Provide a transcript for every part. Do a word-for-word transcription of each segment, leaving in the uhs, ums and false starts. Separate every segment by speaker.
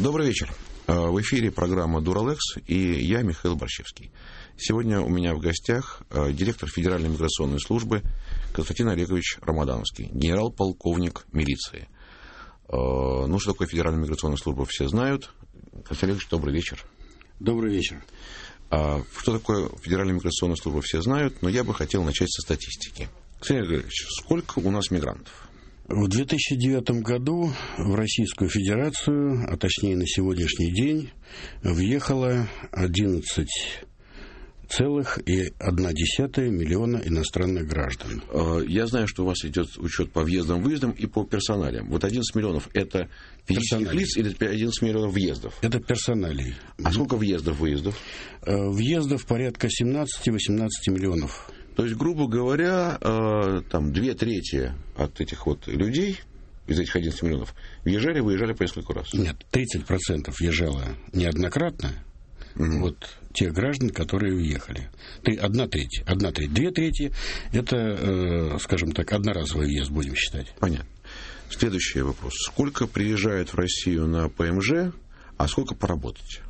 Speaker 1: Добрый вечер. В эфире программа «Дуралэкс» и я, Михаил Борщевский. Сегодня у меня в гостях директор Федеральной миграционной службы Константин Олегович Рамадановский, генерал-полковник милиции. Ну, что такое Федеральная миграционная служба, все знают. Константин Олегович, добрый вечер.
Speaker 2: Добрый вечер.
Speaker 1: Что такое Федеральная миграционная служба, все знают, но я бы хотел начать со статистики. Константин Олегович, сколько у нас мигрантов?
Speaker 2: В две тысячи девятом году в Российскую Федерацию, а точнее на сегодняшний день, въехало одиннадцать целых одна десятая миллиона иностранных граждан.
Speaker 1: Я знаю, что у вас идет учет по въездам, выездам и по персоналиям. Вот одиннадцать миллионов – это физических лиц или одиннадцать миллионов въездов?
Speaker 2: Это персоналий.
Speaker 1: А сколько въездов, выездов?
Speaker 2: Въездов порядка семнадцать-восемнадцать миллионов.
Speaker 1: То есть, грубо говоря, там две трети от этих вот людей, из этих одиннадцати миллионов, въезжали, выезжали по несколько раз?
Speaker 2: Нет, тридцать процентов въезжало неоднократно. Mm-hmm. Вот тех граждан, которые уехали. Ты, одна треть, одна треть. Две трети – это, э, скажем так, одноразовый въезд, будем считать.
Speaker 1: Понятно. Следующий вопрос. Сколько приезжает в Россию на ПМЖ, а сколько поработать?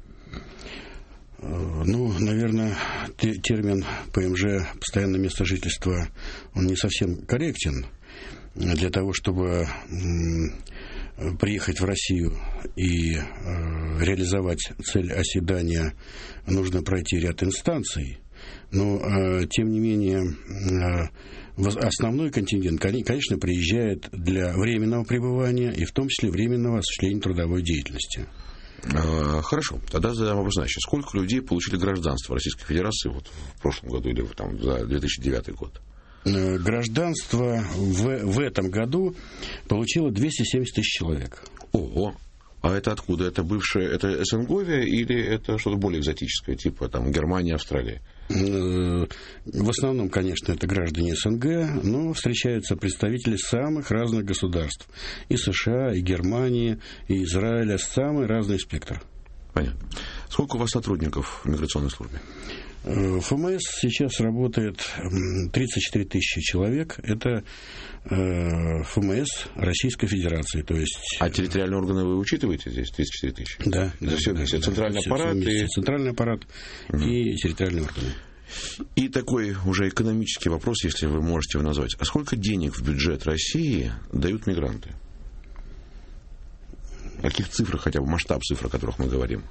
Speaker 2: Ну, наверное, термин ПМЖ, постоянное место жительства, он не совсем корректен. Для того, чтобы приехать в Россию и реализовать цель оседания, нужно пройти ряд инстанций. Но, тем не менее, основной контингент, конечно, приезжает для временного пребывания и в том числе временного осуществления трудовой деятельности.
Speaker 1: Хорошо, тогда задаем вопрос иначе. Сколько людей получили гражданство Российской Федерации вот в прошлом году или там, за две тысячи девятый год?
Speaker 2: Гражданство в, в этом году получило двести семьдесят тысяч человек.
Speaker 1: Ого! А это откуда? Это бывшее, это СНГовия или это что-то более экзотическое, типа там Германия, Австралия?
Speaker 2: В основном, конечно, это граждане СНГ, но встречаются представители самых разных государств. И США, и Германии, и Израиля, самый разный спектр.
Speaker 1: Понятно. Сколько у вас сотрудников в миграционной службе?
Speaker 2: В ФМС сейчас работает тридцать четыре тысячи человек. Это ФМС Российской Федерации. То есть...
Speaker 1: А территориальные органы вы учитываете здесь, тридцать четыре тысячи?
Speaker 2: Да.
Speaker 1: Это да, все,
Speaker 2: да,
Speaker 1: все,
Speaker 2: да,
Speaker 1: центральный
Speaker 2: да,
Speaker 1: аппарат?
Speaker 2: Все, все
Speaker 1: и...
Speaker 2: Центральный аппарат угу. и территориальные органы.
Speaker 1: И такой уже экономический вопрос, если вы можете его назвать. А сколько денег в бюджет России дают мигранты? О каких цифрах, хотя бы масштаб цифр, о которых мы говорим?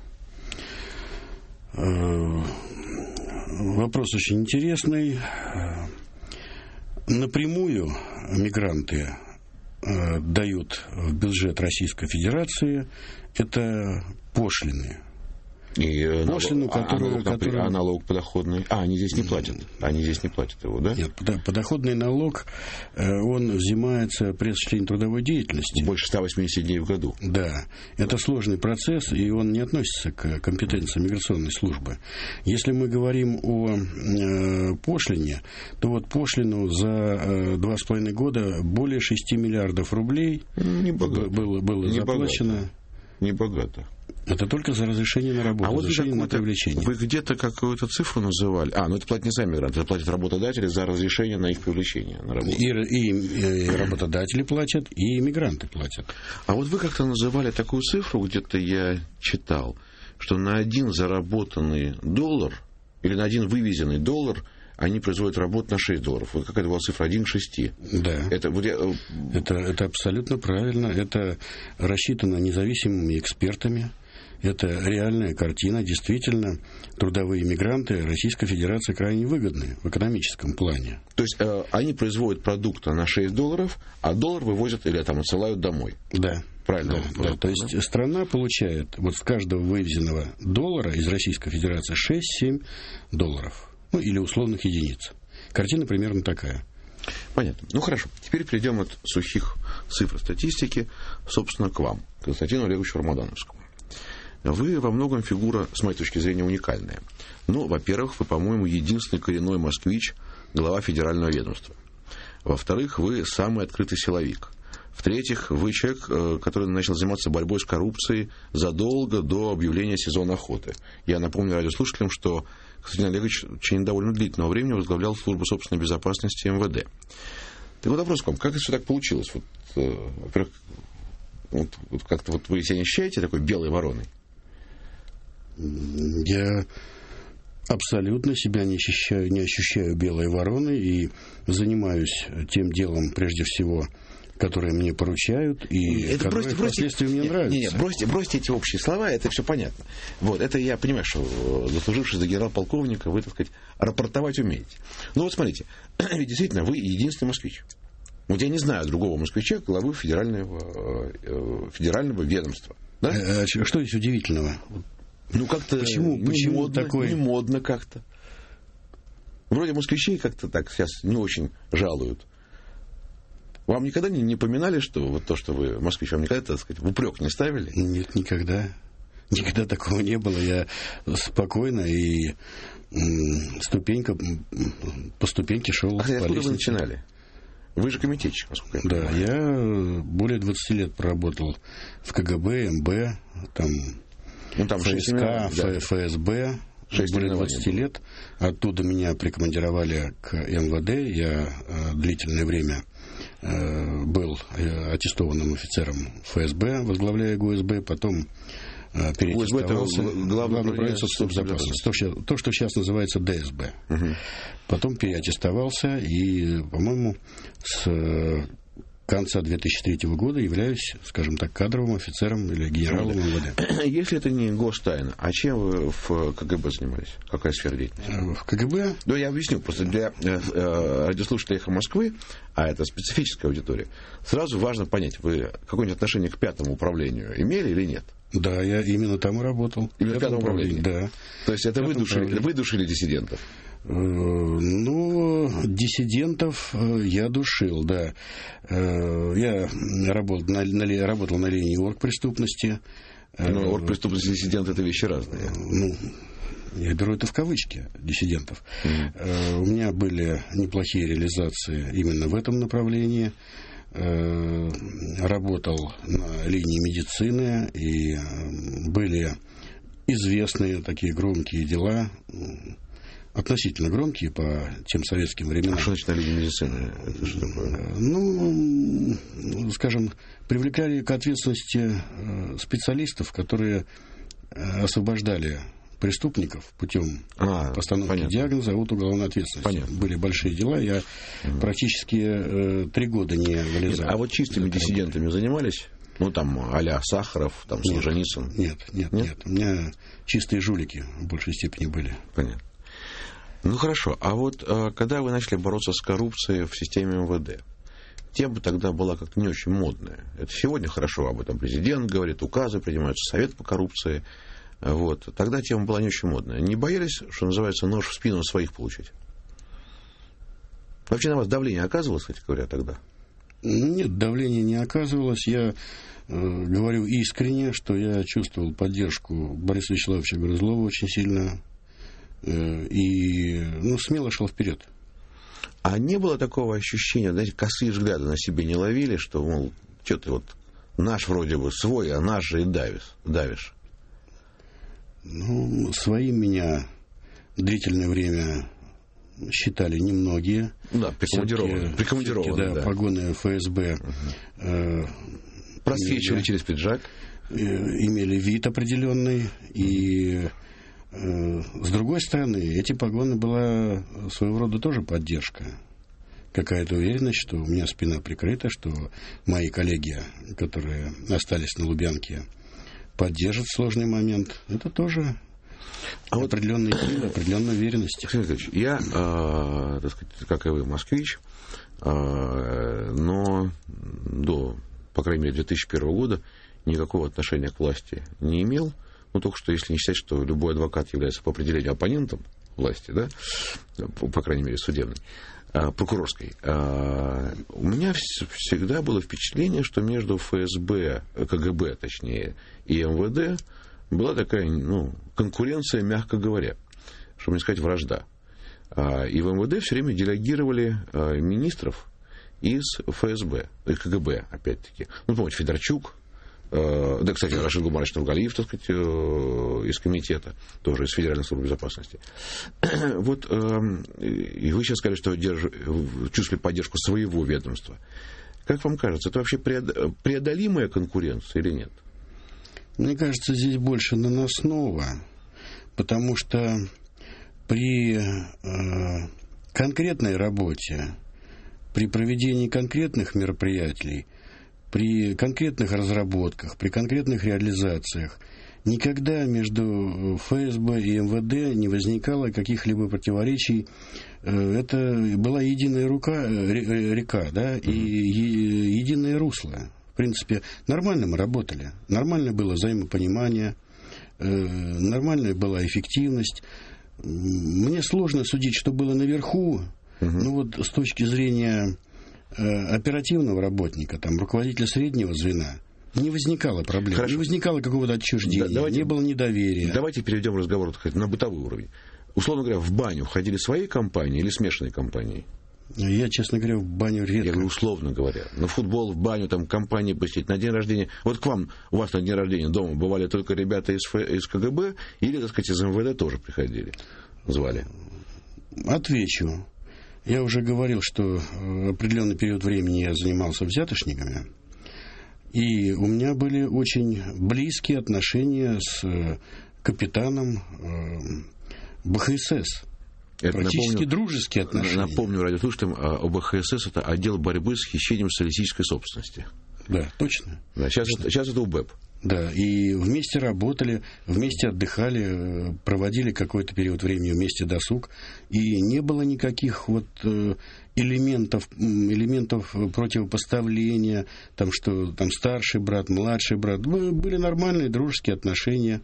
Speaker 2: Вопрос очень интересный. Напрямую мигранты дают в бюджет Российской Федерации это пошлины.
Speaker 1: И
Speaker 2: пошлину,
Speaker 1: налог,
Speaker 2: которую,
Speaker 1: а, налог,
Speaker 2: которую...
Speaker 1: а налог подоходный? А, они здесь не платят. Они здесь не платят его, да?
Speaker 2: Нет, подоходный налог, он взимается при осуществлении трудовой деятельности.
Speaker 1: Больше ста восьмидесяти дней в году.
Speaker 2: Да. Это сложный процесс, и он не относится к компетенции миграционной службы. Если мы говорим о э, пошлине, то вот пошлину за э, два с половиной года более шести миллиардов рублей
Speaker 1: не богато.
Speaker 2: было, было
Speaker 1: не
Speaker 2: заплачено.
Speaker 1: Богато. Не богато.
Speaker 2: Это только за разрешение на работу,
Speaker 1: а вот
Speaker 2: разрешение на привлечение.
Speaker 1: Вы где-то какую-то цифру называли? А, ну это платят не сами мигранты, это платят работодатели за разрешение на их привлечение на работу.
Speaker 2: И, и, и работодатели платят, и иммигранты платят.
Speaker 1: А вот вы как-то называли такую цифру, где-то я читал, что на один заработанный доллар или на один вывезенный доллар они производят работу на шесть долларов. Вот какая-то была цифра один к шести.
Speaker 2: Да.
Speaker 1: Это, вот я...
Speaker 2: это, это абсолютно правильно. Это рассчитано независимыми экспертами. Это реальная картина. Действительно, трудовые мигранты Российской Федерации крайне выгодны в экономическом плане.
Speaker 1: То есть э, они производят продукт на шесть долларов, а доллар вывозят или там отсылают домой.
Speaker 2: Да.
Speaker 1: Правильно.
Speaker 2: Да, да. То есть да? страна получает вот с каждого вывезенного доллара из Российской Федерации шесть-семь долларов. Ну, или условных единиц. Картина примерно такая.
Speaker 1: Понятно. Ну, хорошо. Теперь перейдем от сухих цифр статистики, собственно, к вам, Константину Олеговичу Рамадановскому. Вы во многом фигура, с моей точки зрения, уникальная. Ну, во-первых, вы, по-моему, единственный коренной москвич, глава федерального ведомства. Во-вторых, вы самый открытый силовик. В-третьих, вы человек, который начал заниматься борьбой с коррупцией задолго до объявления сезона охоты. Я напомню радиослушателям, что Константин Олегович в течение довольно длительного времени возглавлял службу собственной безопасности эм вэ дэ. Так вот вопрос к вам, как это все так получилось? Вот, во-первых, вот, вот как-то вот вы себя не ощущаете такой белой вороной?
Speaker 2: Я абсолютно себя не ощущаю, не ощущаю белой вороной и занимаюсь тем делом, прежде всего, которые мне поручают, и
Speaker 1: это
Speaker 2: которые
Speaker 1: бросьте,
Speaker 2: впоследствии
Speaker 1: бросьте,
Speaker 2: мне нравятся.
Speaker 1: Не, не, бросьте, бросьте эти общие слова, это все понятно. Вот, это я понимаю, что заслужившись до генерал-полковника, вы, так сказать, рапортовать умеете. Ну вот смотрите, ведь действительно, вы единственный москвич. Вот я не знаю другого москвича, главы федерального, федерального ведомства. Да?
Speaker 2: А что здесь удивительного?
Speaker 1: Ну как-то
Speaker 2: почему,
Speaker 1: не
Speaker 2: почему
Speaker 1: модно,
Speaker 2: такое?
Speaker 1: Не модно как-то. Вроде москвичей как-то так сейчас не очень жалуют. Вам никогда не, не поминали, что вот то, что вы москвич, вам никогда, так сказать, в упрек не ставили?
Speaker 2: Нет, никогда. Никогда такого не было. Я спокойно и ступенька по ступеньке шел.
Speaker 1: А откуда вы начинали? Вы же комитетчик, насколько я понимаю.
Speaker 2: Да, я более двадцати лет проработал в КГБ, МБ, там,
Speaker 1: ну, там
Speaker 2: ФСК, да. ФСБ. Более двадцати лет. Оттуда меня прикомандировали к МВД. Я э, длительное время э, был э, аттестованным офицером ФСБ, возглавляя ГУСБ. Потом э, переаттестовался в Главное правительство безопасности. То, то, что сейчас называется ДСБ. Угу. Потом переаттестовался и, по-моему, с э, конца две тысячи третьего года являюсь, скажем так, кадровым офицером или генералом МВД.
Speaker 1: Если это не гостайна, а чем вы в КГБ занимались? Какая сфера деятельности?
Speaker 2: В КГБ?
Speaker 1: Да, я объясню. Просто для э, радиослушателей «Эхо Москвы», а это специфическая аудитория, сразу важно понять, вы какое-нибудь отношение к пятому управлению имели или нет?
Speaker 2: Да, я именно там и работал.
Speaker 1: Именно в пятом управлении?
Speaker 2: Да.
Speaker 1: То есть это вы душили, вы душили диссидентов?
Speaker 2: Ну, диссидентов я душил, да. Я работал на, на, работал на линии оргпреступности.
Speaker 1: Но оргпреступность и диссиденты — это вещи разные.
Speaker 2: Ну, я беру это в кавычки, диссидентов. Mm-hmm. У меня были неплохие реализации именно в этом направлении. Работал на линии медицины, и были известные такие громкие дела, относительно громкие по тем советским временам.
Speaker 1: А что значит на линии медицины? Это что такое?
Speaker 2: Ну, скажем, привлекали к ответственности специалистов, которые освобождали преступников путем а, постановки понятно. диагноза от уголовной ответственности. Понятно. Были большие дела, я угу. практически э, три года не вылезал.
Speaker 1: Нет, а вот чистыми диссидентами работы. занимались? Ну, там, а-ля Сахаров, там, Солженицын?
Speaker 2: Нет, нет, нет, нет. У меня чистые жулики в большей степени были.
Speaker 1: Понятно. Ну, хорошо. А вот когда вы начали бороться с коррупцией в системе МВД, тема тогда была как-то не очень модная. Это сегодня хорошо, об этом президент говорит, указы принимаются, совет по коррупции. Вот. Тогда тема была не очень модная. Не боялись, что называется, нож в спину своих получить? Вообще на вас давление оказывалось, кстати говоря, тогда?
Speaker 2: Нет, давление не оказывалось. Я э, говорю искренне, что я чувствовал поддержку Бориса Вячеславовича Грызлова очень сильно. И, ну, смело шел вперед.
Speaker 1: А не было такого ощущения, знаете, косые взгляды на себе не ловили, что, мол, что ты вот наш вроде бы свой, а наш же и давишь? давишь?
Speaker 2: Ну, своим меня длительное время считали немногие.
Speaker 1: Да, прикомандированные. Прикомандированные,
Speaker 2: да,
Speaker 1: да.
Speaker 2: Погоны ФСБ. Угу. Э,
Speaker 1: Просвечивали имели, через пиджак.
Speaker 2: Э, имели вид определенный. И с другой стороны, эти погоны была своего рода тоже поддержка. Какая-то уверенность, что у меня спина прикрыта, что мои коллеги, которые остались на Лубянке, поддержат в сложный момент. Это тоже а определенные вот, силы, определенная уверенность.
Speaker 1: Я, э, так сказать, как и вы, москвич, э, но до, по крайней мере, две тысячи первого года никакого отношения к власти не имел. Ну, только что, если не считать, что любой адвокат является по определению оппонентом власти, да, по крайней мере, судебной, прокурорской, у меня всегда было впечатление, что между ФСБ, КГБ, точнее, и МВД была такая, ну, конкуренция, мягко говоря, чтобы не сказать вражда. И в МВД все время делегировали министров из ФСБ, КГБ, опять-таки. Ну, помните, Федорчук. Да, кстати, Рашид Гумарович Нургалиев, так сказать, из комитета, тоже из Федеральной службы безопасности. Вот, и вы сейчас сказали, что держ... чувствовали поддержку своего ведомства. Как вам кажется, это вообще преодолимая конкуренция или нет?
Speaker 2: Мне кажется, здесь больше наносного, потому что при э, конкретной работе, при проведении конкретных мероприятий, при конкретных разработках, при конкретных реализациях никогда между эф эс бэ и эм вэ дэ не возникало каких-либо противоречий. Это была единая рука, река, да, и единое русло. В принципе, нормально мы работали, нормально было взаимопонимание, нормальная была эффективность. Мне сложно судить, что было наверху, угу. но вот с точки зрения оперативного работника, там, руководителя среднего звена, не возникало проблем, Хорошо. не возникало какого-то отчуждения, да, давайте, не было недоверия.
Speaker 1: Давайте перейдем разговор на бытовой уровень. Условно говоря, в баню ходили свои компании или смешанные компании?
Speaker 2: Я, честно говоря, в баню редко.
Speaker 1: Я говорю, условно говоря. На футбол, в баню, там, компании посетить, на день рождения. Вот к вам, у вас на день рождения дома бывали только ребята из, из ка гэ бэ или, так сказать, из эм вэ дэ тоже приходили, звали?
Speaker 2: Отвечу. Я уже говорил, что определенный период времени я занимался взяточниками. И у меня были очень близкие отношения с капитаном бэ ха эс эс. Это практически напомню, дружеские отношения.
Speaker 1: Напомню радиослушателям, о бэ ха эс эс это отдел борьбы с хищением социалистической собственности.
Speaker 2: Да, точно.
Speaker 1: Да, сейчас,
Speaker 2: точно.
Speaker 1: Это, сейчас это у бэ э пэ.
Speaker 2: Да, и вместе работали, вместе отдыхали, проводили какой-то период времени вместе досуг. И не было никаких вот элементов, элементов противопоставления, там, что там старший брат, младший брат. Были нормальные дружеские отношения.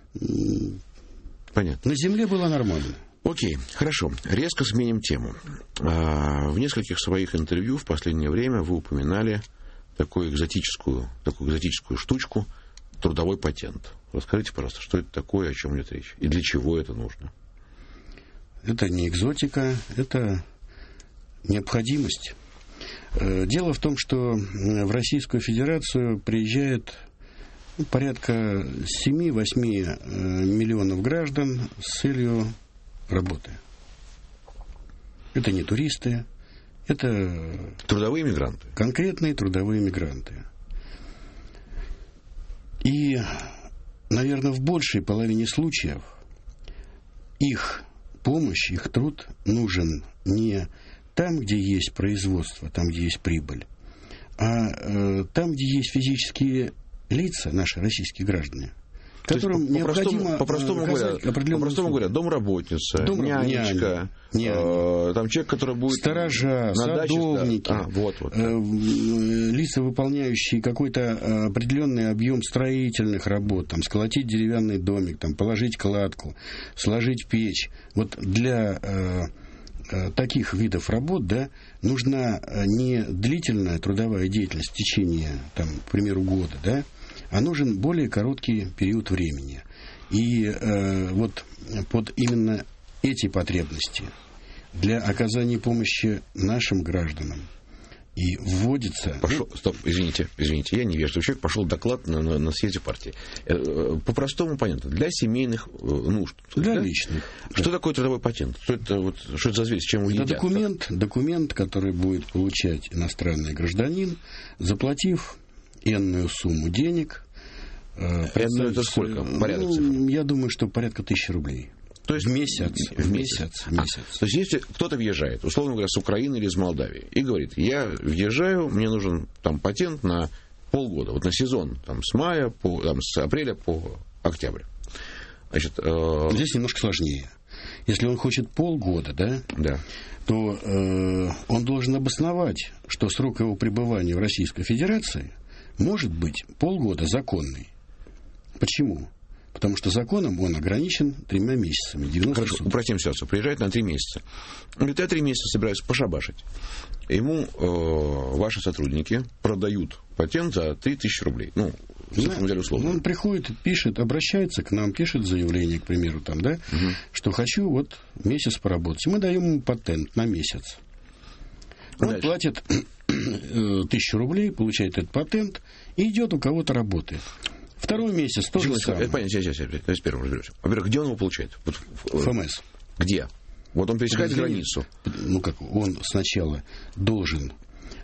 Speaker 1: Понятно.
Speaker 2: На земле было нормально.
Speaker 1: Окей, хорошо. Резко сменим тему. В нескольких своих интервью в последнее время вы упоминали такую экзотическую, такую экзотическую штучку — трудовой патент. Расскажите, пожалуйста, что это такое, о чем идет речь, и для чего это нужно?
Speaker 2: Это не экзотика, это необходимость. Дело в том, что в Российскую Федерацию приезжает порядка семь-восемь миллионов граждан с целью работы. Это не туристы, это
Speaker 1: трудовые мигранты.
Speaker 2: Конкретные трудовые мигранты. И, наверное, в большей половине случаев их помощь, их труд нужен не там, где есть производство, там, где есть прибыль, а э, там, где есть физические лица, наши российские граждане, которым
Speaker 1: по,
Speaker 2: необходимо
Speaker 1: по-простому говоря, по-простому говоря, домработница, Дом, нянечка, няня, э, там человек, который будет
Speaker 2: сторожа,
Speaker 1: на
Speaker 2: садовники,
Speaker 1: даче, да. а, вот, вот.
Speaker 2: Э, лица, выполняющие какой-то определенный объем строительных работ, там, сколотить деревянный домик, там, положить кладку, сложить печь. Вот для э, э, таких видов работ, да, нужна не длительная трудовая деятельность в течение, там, к примеру, года, да, а нужен более короткий период времени. И э, вот под именно эти потребности для оказания помощи нашим гражданам и вводится...
Speaker 1: Пошел, стоп, извините, извините, я невежливый человек, пошел доклад на, на, на съезде партии. По-простому понятно, для семейных нужд.
Speaker 2: Для
Speaker 1: да?
Speaker 2: личных.
Speaker 1: Что
Speaker 2: да.
Speaker 1: такое трудовой патент? Что это, вот, что это за зверь, с чем вы
Speaker 2: это
Speaker 1: едят?
Speaker 2: Документ, документ, который будет получать иностранный гражданин, заплатив энную сумму денег.
Speaker 1: Энную это сколько? Порядок
Speaker 2: ну,
Speaker 1: цифр?
Speaker 2: Я думаю, что порядка тысячи рублей.
Speaker 1: То есть
Speaker 2: в месяц.
Speaker 1: В месяц.
Speaker 2: В месяц.
Speaker 1: А, то есть если кто-то въезжает, условно говоря, с Украины или из Молдавии, и говорит, я въезжаю, мне нужен там патент на полгода, вот на сезон, там, с мая по, там, с апреля по октябрь. Значит, э...
Speaker 2: Здесь немножко сложнее. Если он хочет полгода, да,
Speaker 1: да.
Speaker 2: то э, он должен обосновать, что срок его пребывания в Российской Федерации может быть полгода законный. Почему? Потому что законом он ограничен тремя месяцами.
Speaker 1: Хорошо,
Speaker 2: суток.
Speaker 1: Упростим ситуацию. Приезжает на три месяца. Говорит, я три месяца собираюсь пошабашить. Ему э, ваши сотрудники продают патент за три тысячи рублей. Ну,
Speaker 2: да, условно. Он приходит, пишет, обращается к нам, пишет заявление, к примеру, там, да, угу. что хочу вот месяц поработать. Мы даем ему патент на месяц. Он Дальше. платит тысячу рублей, получает этот патент и идет у кого-то работает. Второй месяц тоже
Speaker 1: Почему,
Speaker 2: самое.
Speaker 1: Это понятно, сейчас, сейчас, сейчас, первым разберемся. Во-первых, где он его получает? Вот,
Speaker 2: эф эм эс.
Speaker 1: Где? Вот он пересекает границу.
Speaker 2: Ну как, он сначала должен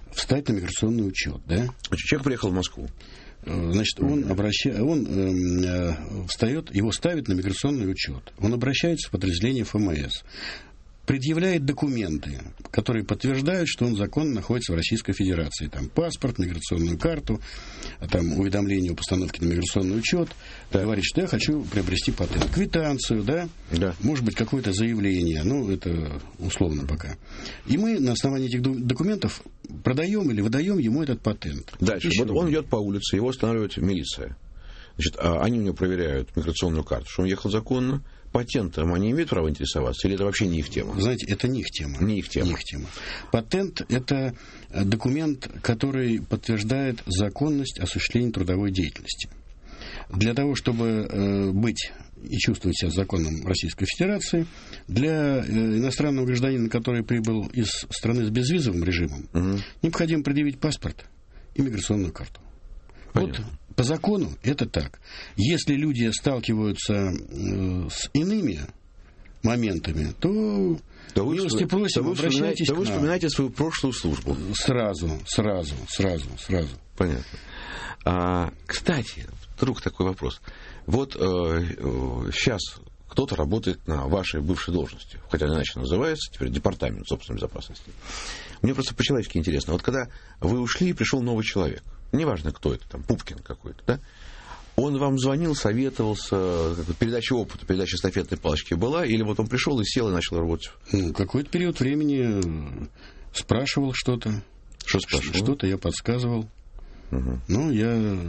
Speaker 2: встать на миграционный учет, да?
Speaker 1: Человек приехал в Москву.
Speaker 2: Значит, он, обраща... он э, встает, его ставят на миграционный учет. Он обращается в подразделение эф эм эс, предъявляет документы, которые подтверждают, что он законно находится в Российской Федерации. Там паспорт, миграционную карту, там уведомление о постановке на миграционный учет. Да. Говорит, что я хочу приобрести патент. Квитанцию, да? Да. Может быть, какое-то заявление. Ну, это условно пока. И мы на основании этих документов продаем или выдаем ему этот патент.
Speaker 1: Дальше. Вот он идет по улице, его останавливает милиция. Значит, они у него проверяют миграционную карту, что он ехал законно. Патентом они имеют право интересоваться, или это вообще не их тема?
Speaker 2: Знаете, это не их тема.
Speaker 1: Не их тема.
Speaker 2: Не их тема. Патент – это документ, который подтверждает законность осуществления трудовой деятельности. Для того, чтобы быть и чувствовать себя законным Российской Федерации, для иностранного гражданина, который прибыл из страны с безвизовым режимом, угу. необходимо предъявить паспорт и миграционную карту. Понятно. Вот по закону это так. Если люди сталкиваются э, с иными моментами, то,
Speaker 1: то вы,
Speaker 2: милости просим,
Speaker 1: то
Speaker 2: обращайтесь
Speaker 1: то
Speaker 2: к
Speaker 1: вы
Speaker 2: нам.
Speaker 1: вспоминаете свою прошлую службу.
Speaker 2: Сразу, сразу, сразу, сразу.
Speaker 1: Понятно. А, кстати, вдруг такой вопрос. Вот э, э, сейчас кто-то работает на вашей бывшей должности, хотя иначе называется, теперь департамент собственной безопасности. Мне просто по-человечески интересно. Вот когда вы ушли, и пришел новый человек, неважно, кто это, там, Пупкин какой-то, да? Он вам звонил, советовался, передача опыта, передача эстафетной палочки была, или вот он пришел и сел и начал работать?
Speaker 2: Ну, какой-то период времени спрашивал что-то.
Speaker 1: Что спрашивал?
Speaker 2: Что-то я подсказывал.
Speaker 1: Угу.
Speaker 2: Но я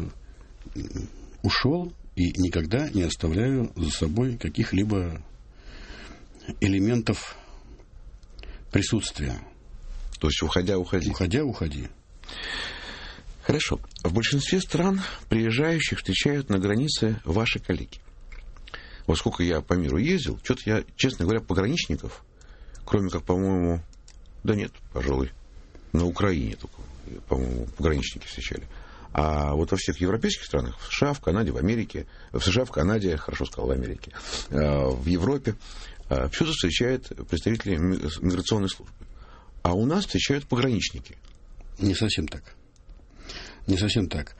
Speaker 2: ушел и никогда не оставляю за собой каких-либо элементов присутствия.
Speaker 1: То есть, уходя, уходи.
Speaker 2: Уходя, уходи.
Speaker 1: Хорошо. В большинстве стран приезжающих встречают на границе ваши коллеги. Вот сколько я по миру ездил, что-то я, честно говоря, пограничников, кроме как, по-моему, да нет, пожалуй, на Украине только, по-моему, пограничники встречали. А вот во всех европейских странах, в США, в Канаде, в Америке, в США, в Канаде, хорошо сказал, в Америке, в Европе, всюду встречают представители миграционной службы. А у нас встречают пограничники.
Speaker 2: Не совсем так. Не совсем так.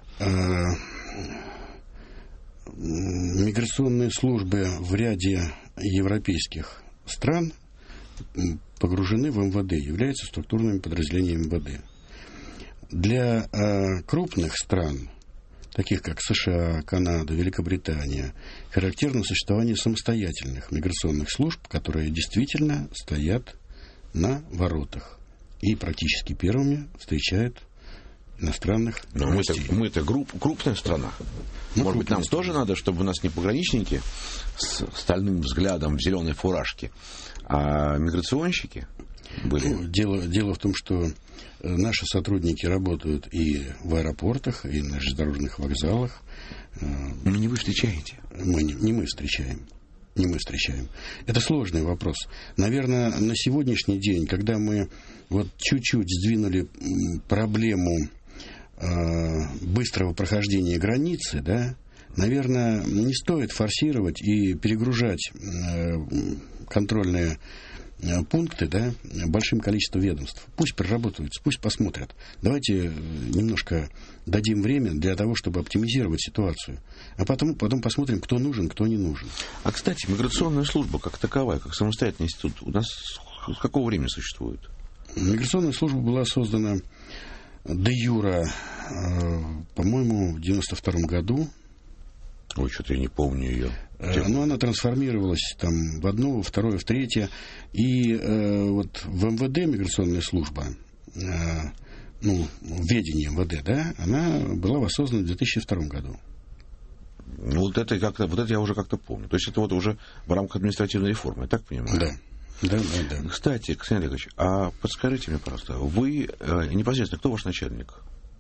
Speaker 2: Миграционные службы в ряде европейских стран погружены в эм вэ дэ, являются структурными подразделениями эм вэ дэ. Для крупных стран, таких как США, Канада, Великобритания, характерно существование самостоятельных миграционных служб, которые действительно стоят на воротах и практически первыми встречают иностранных
Speaker 1: Но гостей. Мы-то, мы-то групп, крупная страна. Мы Может быть, нам страна. Тоже надо, чтобы у нас не пограничники с стальным взглядом в зеленой фуражке, а миграционщики были?
Speaker 2: Ну, дело, дело в том, что наши сотрудники работают и в аэропортах, и на железнодорожных вокзалах.
Speaker 1: Но не вы встречаете?
Speaker 2: Мы не, не мы встречаем. Не мы встречаем. Это сложный вопрос. Наверное, на сегодняшний день, когда мы вот чуть-чуть сдвинули проблему э, быстрого прохождения границы, да, наверное, не стоит форсировать и перегружать э, контрольные э, пункты, да, большим количеством ведомств. Пусть проработаются, пусть посмотрят. Давайте немножко дадим время для того, чтобы оптимизировать ситуацию. А потом, потом посмотрим, кто нужен, кто не нужен.
Speaker 1: А, кстати, миграционная служба как таковая, как самостоятельный институт, у нас с какого времени существует? Миграционная
Speaker 2: служба была создана де юра, э, по-моему, в девяносто втором году.
Speaker 1: Ой, что-то я не помню ее.
Speaker 2: Э, но она трансформировалась там в одно, во второе, в третье. И э, вот в эм вэ дэ миграционная служба, э, ну, в ведении эм вэ дэ, да, она была воссоздана в две тысячи втором году.
Speaker 1: Ну, вот это, как-то, вот это я уже как-то помню. То есть это вот уже в рамках административной реформы, я так понимаю?
Speaker 2: Да. Да, да, да.
Speaker 1: Кстати, Константин Олегович, а подскажите мне, пожалуйста, вы э, непосредственно, кто ваш начальник?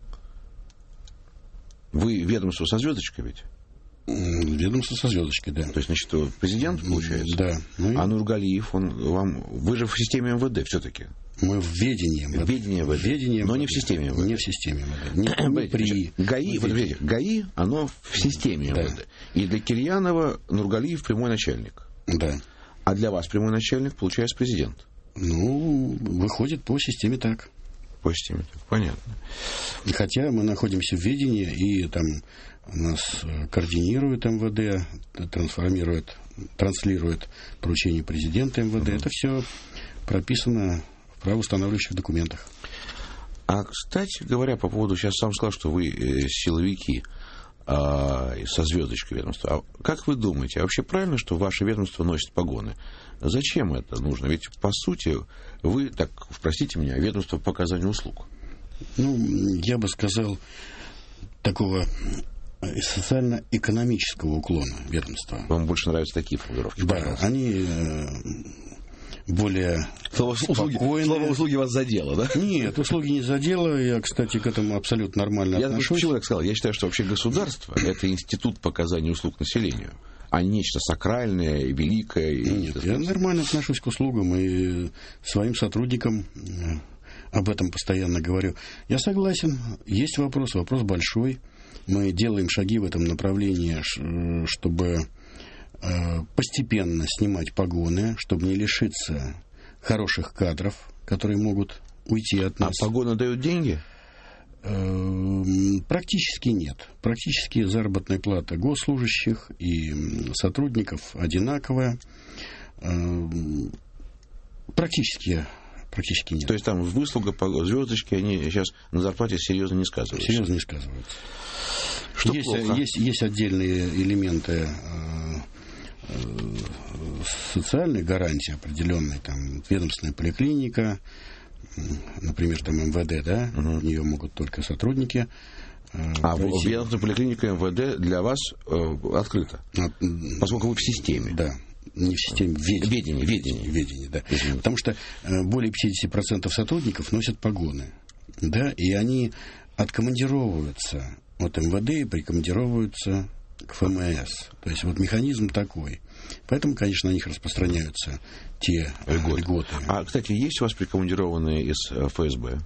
Speaker 1: Вы ведомство со звездочкой ведь?
Speaker 2: Ведомство со звездочкой, да.
Speaker 1: То есть, значит, президент, получается?
Speaker 2: Да.
Speaker 1: Мы... А Нургалиев, он вам... Вы же в системе эм вэ дэ все-таки?
Speaker 2: Мы в ведении эм вэ дэ.
Speaker 1: В ведении эм вэ дэ.
Speaker 2: Ведение
Speaker 1: но не в системе эм вэ дэ.
Speaker 2: Не в системе эм вэ дэ. Не, не при...
Speaker 1: ГАИ, вот, видите, ГАИ, оно в системе эм вэ дэ. Да. И для Кирьянова Нургалиев прямой начальник.
Speaker 2: Да.
Speaker 1: А для вас прямой начальник, получается, президент?
Speaker 2: Ну, выходит по системе так.
Speaker 1: По системе, понятно.
Speaker 2: Хотя мы находимся в ведении, и там нас координирует эм вэ дэ, трансформирует, транслирует поручение президента эм вэ дэ. Mm-hmm. Это все прописано в правоустанавливающих документах.
Speaker 1: А, кстати говоря, по поводу, сейчас сам сказал, что вы э, силовики э, со звездочкой ведомства. А как вы думаете, а вообще правильно, что ваше ведомство носит погоны? Зачем это нужно? Ведь, по сути, вы, так, простите меня, ведомство по оказанию услуг.
Speaker 2: Ну, я бы сказал, такого социально-экономического уклона ведомства.
Speaker 1: Вам больше нравятся такие формулировки?
Speaker 2: Да,
Speaker 1: пожалуйста.
Speaker 2: Они более
Speaker 1: слово услуги, слово услуги вас задело, да?
Speaker 2: Нет, услуги не задело. Я, кстати, к этому абсолютно нормально
Speaker 1: я
Speaker 2: отношусь.
Speaker 1: Почему я так сказал? Я считаю, что вообще государство – это институт по оказанию услуг населению, а не нечто сакральное, великое.
Speaker 2: Нет, я нормально отношусь к услугам и своим сотрудникам об этом постоянно говорю. Я согласен, есть вопрос, вопрос большой. Мы делаем шаги в этом направлении, чтобы постепенно снимать погоны, чтобы не лишиться хороших кадров, которые могут уйти от нас.
Speaker 1: А погоны дают деньги?
Speaker 2: Практически нет. Практически заработная плата госслужащих и сотрудников одинаковая. Практически, практически нет.
Speaker 1: То есть там выслуга, звездочки, они сейчас на зарплате серьезно не сказываются?
Speaker 2: Серьезно не сказываются.
Speaker 1: Что
Speaker 2: есть,
Speaker 1: плохо?
Speaker 2: Есть, есть отдельные элементы социальной гарантии определенной, там ведомственная поликлиника, например, там эм вэ дэ, да, uh-huh. в нее могут только сотрудники. Э,
Speaker 1: а ведомственная поликлиника эм вэ дэ для вас э, открыта, а, поскольку вы в системе.
Speaker 2: Да, не в системе, в ведении.
Speaker 1: Ведение, ведение.
Speaker 2: Ведение, да. Извините. Потому что э, более пятьдесят процентов сотрудников носят погоны, да, и они откомандировываются от эм вэ дэ и прикомандировываются к эф эм эс. То есть вот механизм такой. Поэтому, конечно, на них распространяются те льготы. льготы.
Speaker 1: А, кстати, есть у вас прикомандированные из эф эс бэ?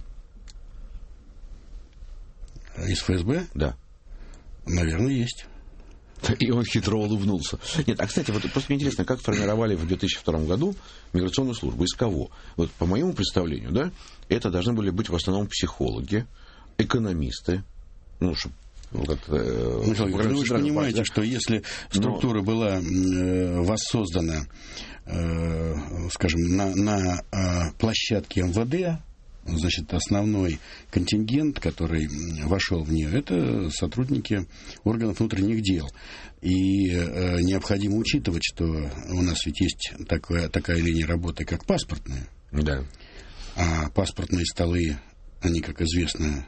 Speaker 2: Из эф эс бэ?
Speaker 1: Да.
Speaker 2: Наверное, есть.
Speaker 1: И он хитро улыбнулся. Нет, а, кстати, вот просто мне интересно, как формировали в две тысячи втором году миграционную службу? Из кого? Вот по моему представлению, да, это должны были быть в основном психологи, экономисты, ну, чтобы Ну,
Speaker 2: Михаил, вы же понимаете, да? Что если структура Но... была э, воссоздана, э, скажем, на, на э, площадке эм вэ дэ, значит, основной контингент, который вошел в нее, это сотрудники органов внутренних дел. И э, необходимо учитывать, что у нас ведь есть такая, такая линия работы, как паспортная.
Speaker 1: Да.
Speaker 2: А паспортные столы, они, как известно,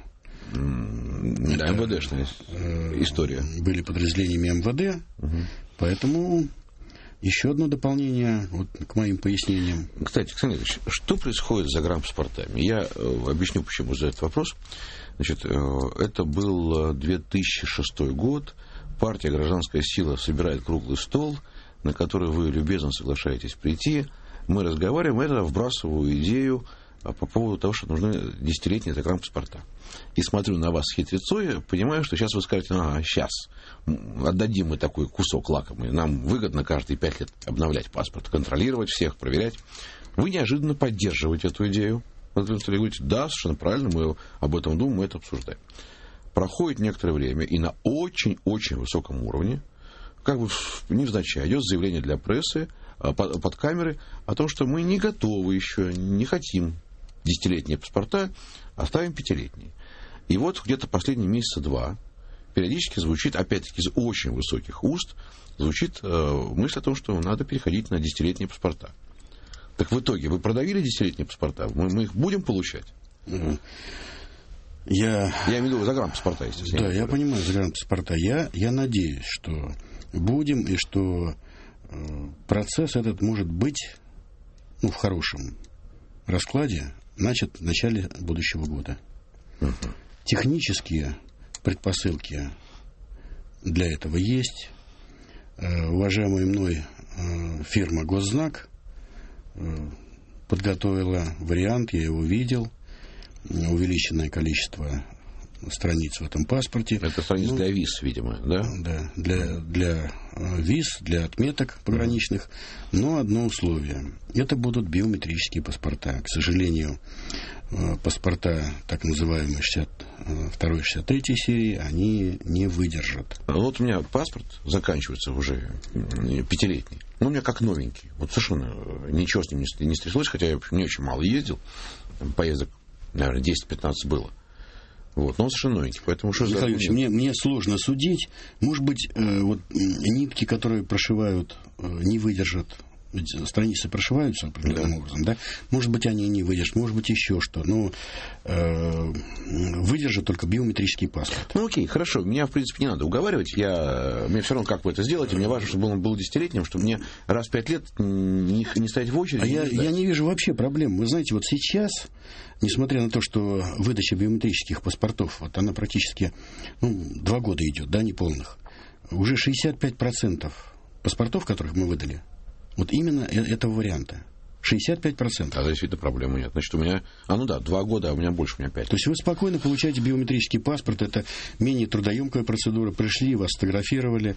Speaker 1: Да, эм вэ дэшная история.
Speaker 2: Были подразделениями эм вэ дэ, угу. Поэтому еще одно дополнение вот, к моим пояснениям.
Speaker 1: Кстати, Александр Ильич, что происходит с загранпаспортами? Я э, объясню, почему задаю этот вопрос. Значит, э, это был две тысячи шестой год. Партия «Гражданская сила» собирает круглый стол, на который вы любезно соглашаетесь прийти. Мы разговариваем, это вбрасываю идею по поводу того, что нужны десятилетние загранпаспорта. И смотрю на вас с хитрецой, понимаю, что сейчас вы скажете, ага, сейчас отдадим мы такой кусок лакомый, нам выгодно каждые пять лет обновлять паспорт, контролировать всех, проверять. Вы неожиданно поддерживаете эту идею. Вы говорите, да, совершенно правильно, мы об этом думаем, мы это обсуждаем. Проходит некоторое время, и на очень-очень высоком уровне, как бы невзначай, идет заявление для прессы, под, под камеры, о том, что мы не готовы еще, не хотим десятилетние паспорта, оставим пятилетние. И вот где-то последние месяца два периодически звучит, опять-таки из очень высоких уст, звучит э, мысль о том, что надо переходить на десятилетние паспорта. Так в итоге вы продавили десятилетние паспорта? Мы, мы их будем получать?
Speaker 2: Mm-hmm. Я...
Speaker 1: я имею в виду загранпаспорта, естественно.
Speaker 2: Да, я, я понимаю, загранпаспорта. Я, я надеюсь, что будем, и что э, процесс этот может быть, ну, в хорошем раскладе, начат в начале будущего года. Uh-huh. Технические предпосылки для этого есть. Э, уважаемая мной э, фирма «Госзнак» э, подготовила вариант, я его видел, увеличенное количество страниц в этом паспорте.
Speaker 1: Это страница ну, для виз, видимо, да?
Speaker 2: Да, для, для виз, для отметок пограничных. Но одно условие. Это будут биометрические паспорта. К сожалению, паспорта, так называемые шестьдесят второй шестьдесят третьей серии, они не выдержат.
Speaker 1: Вот у меня паспорт заканчивается уже пятилетний. Ну, у меня как новенький. Вот совершенно ничего с ним не стряслось, хотя я не очень мало ездил. Поездок, наверное, десять-пятнадцать было. Вот, но он совершенно новенький. Поэтому что
Speaker 2: Михаил
Speaker 1: за...
Speaker 2: Ильич, мне, мне сложно судить. Может быть, э, вот нитки, которые прошивают, э, не выдержат. Ведь страницы прошиваются определенным да. образом, да? Может быть, они не выдержат, может быть, еще что. Но э, выдержит только биометрический паспорт.
Speaker 1: Ну, окей, хорошо. Меня, в принципе, не надо уговаривать. Я... Мне все равно, как бы это сделать. И мне важно, чтобы он был десятилетним, чтобы мне раз в пять лет не, не стоять в очереди.
Speaker 2: А я, я не вижу вообще проблем. Вы знаете, вот сейчас, несмотря на то, что выдача биометрических паспортов, вот она практически ну, два года идет, да, неполных, уже шестьдесят пять процентов паспортов, которых мы выдали, вот именно этого варианта. шестьдесят пять процентов.
Speaker 1: А действительно проблемы нет. Значит, у меня... А, ну да, два года, а у меня больше, у меня пять.
Speaker 2: То есть вы спокойно получаете биометрический паспорт. Это менее трудоемкая процедура. Пришли, вас сфотографировали.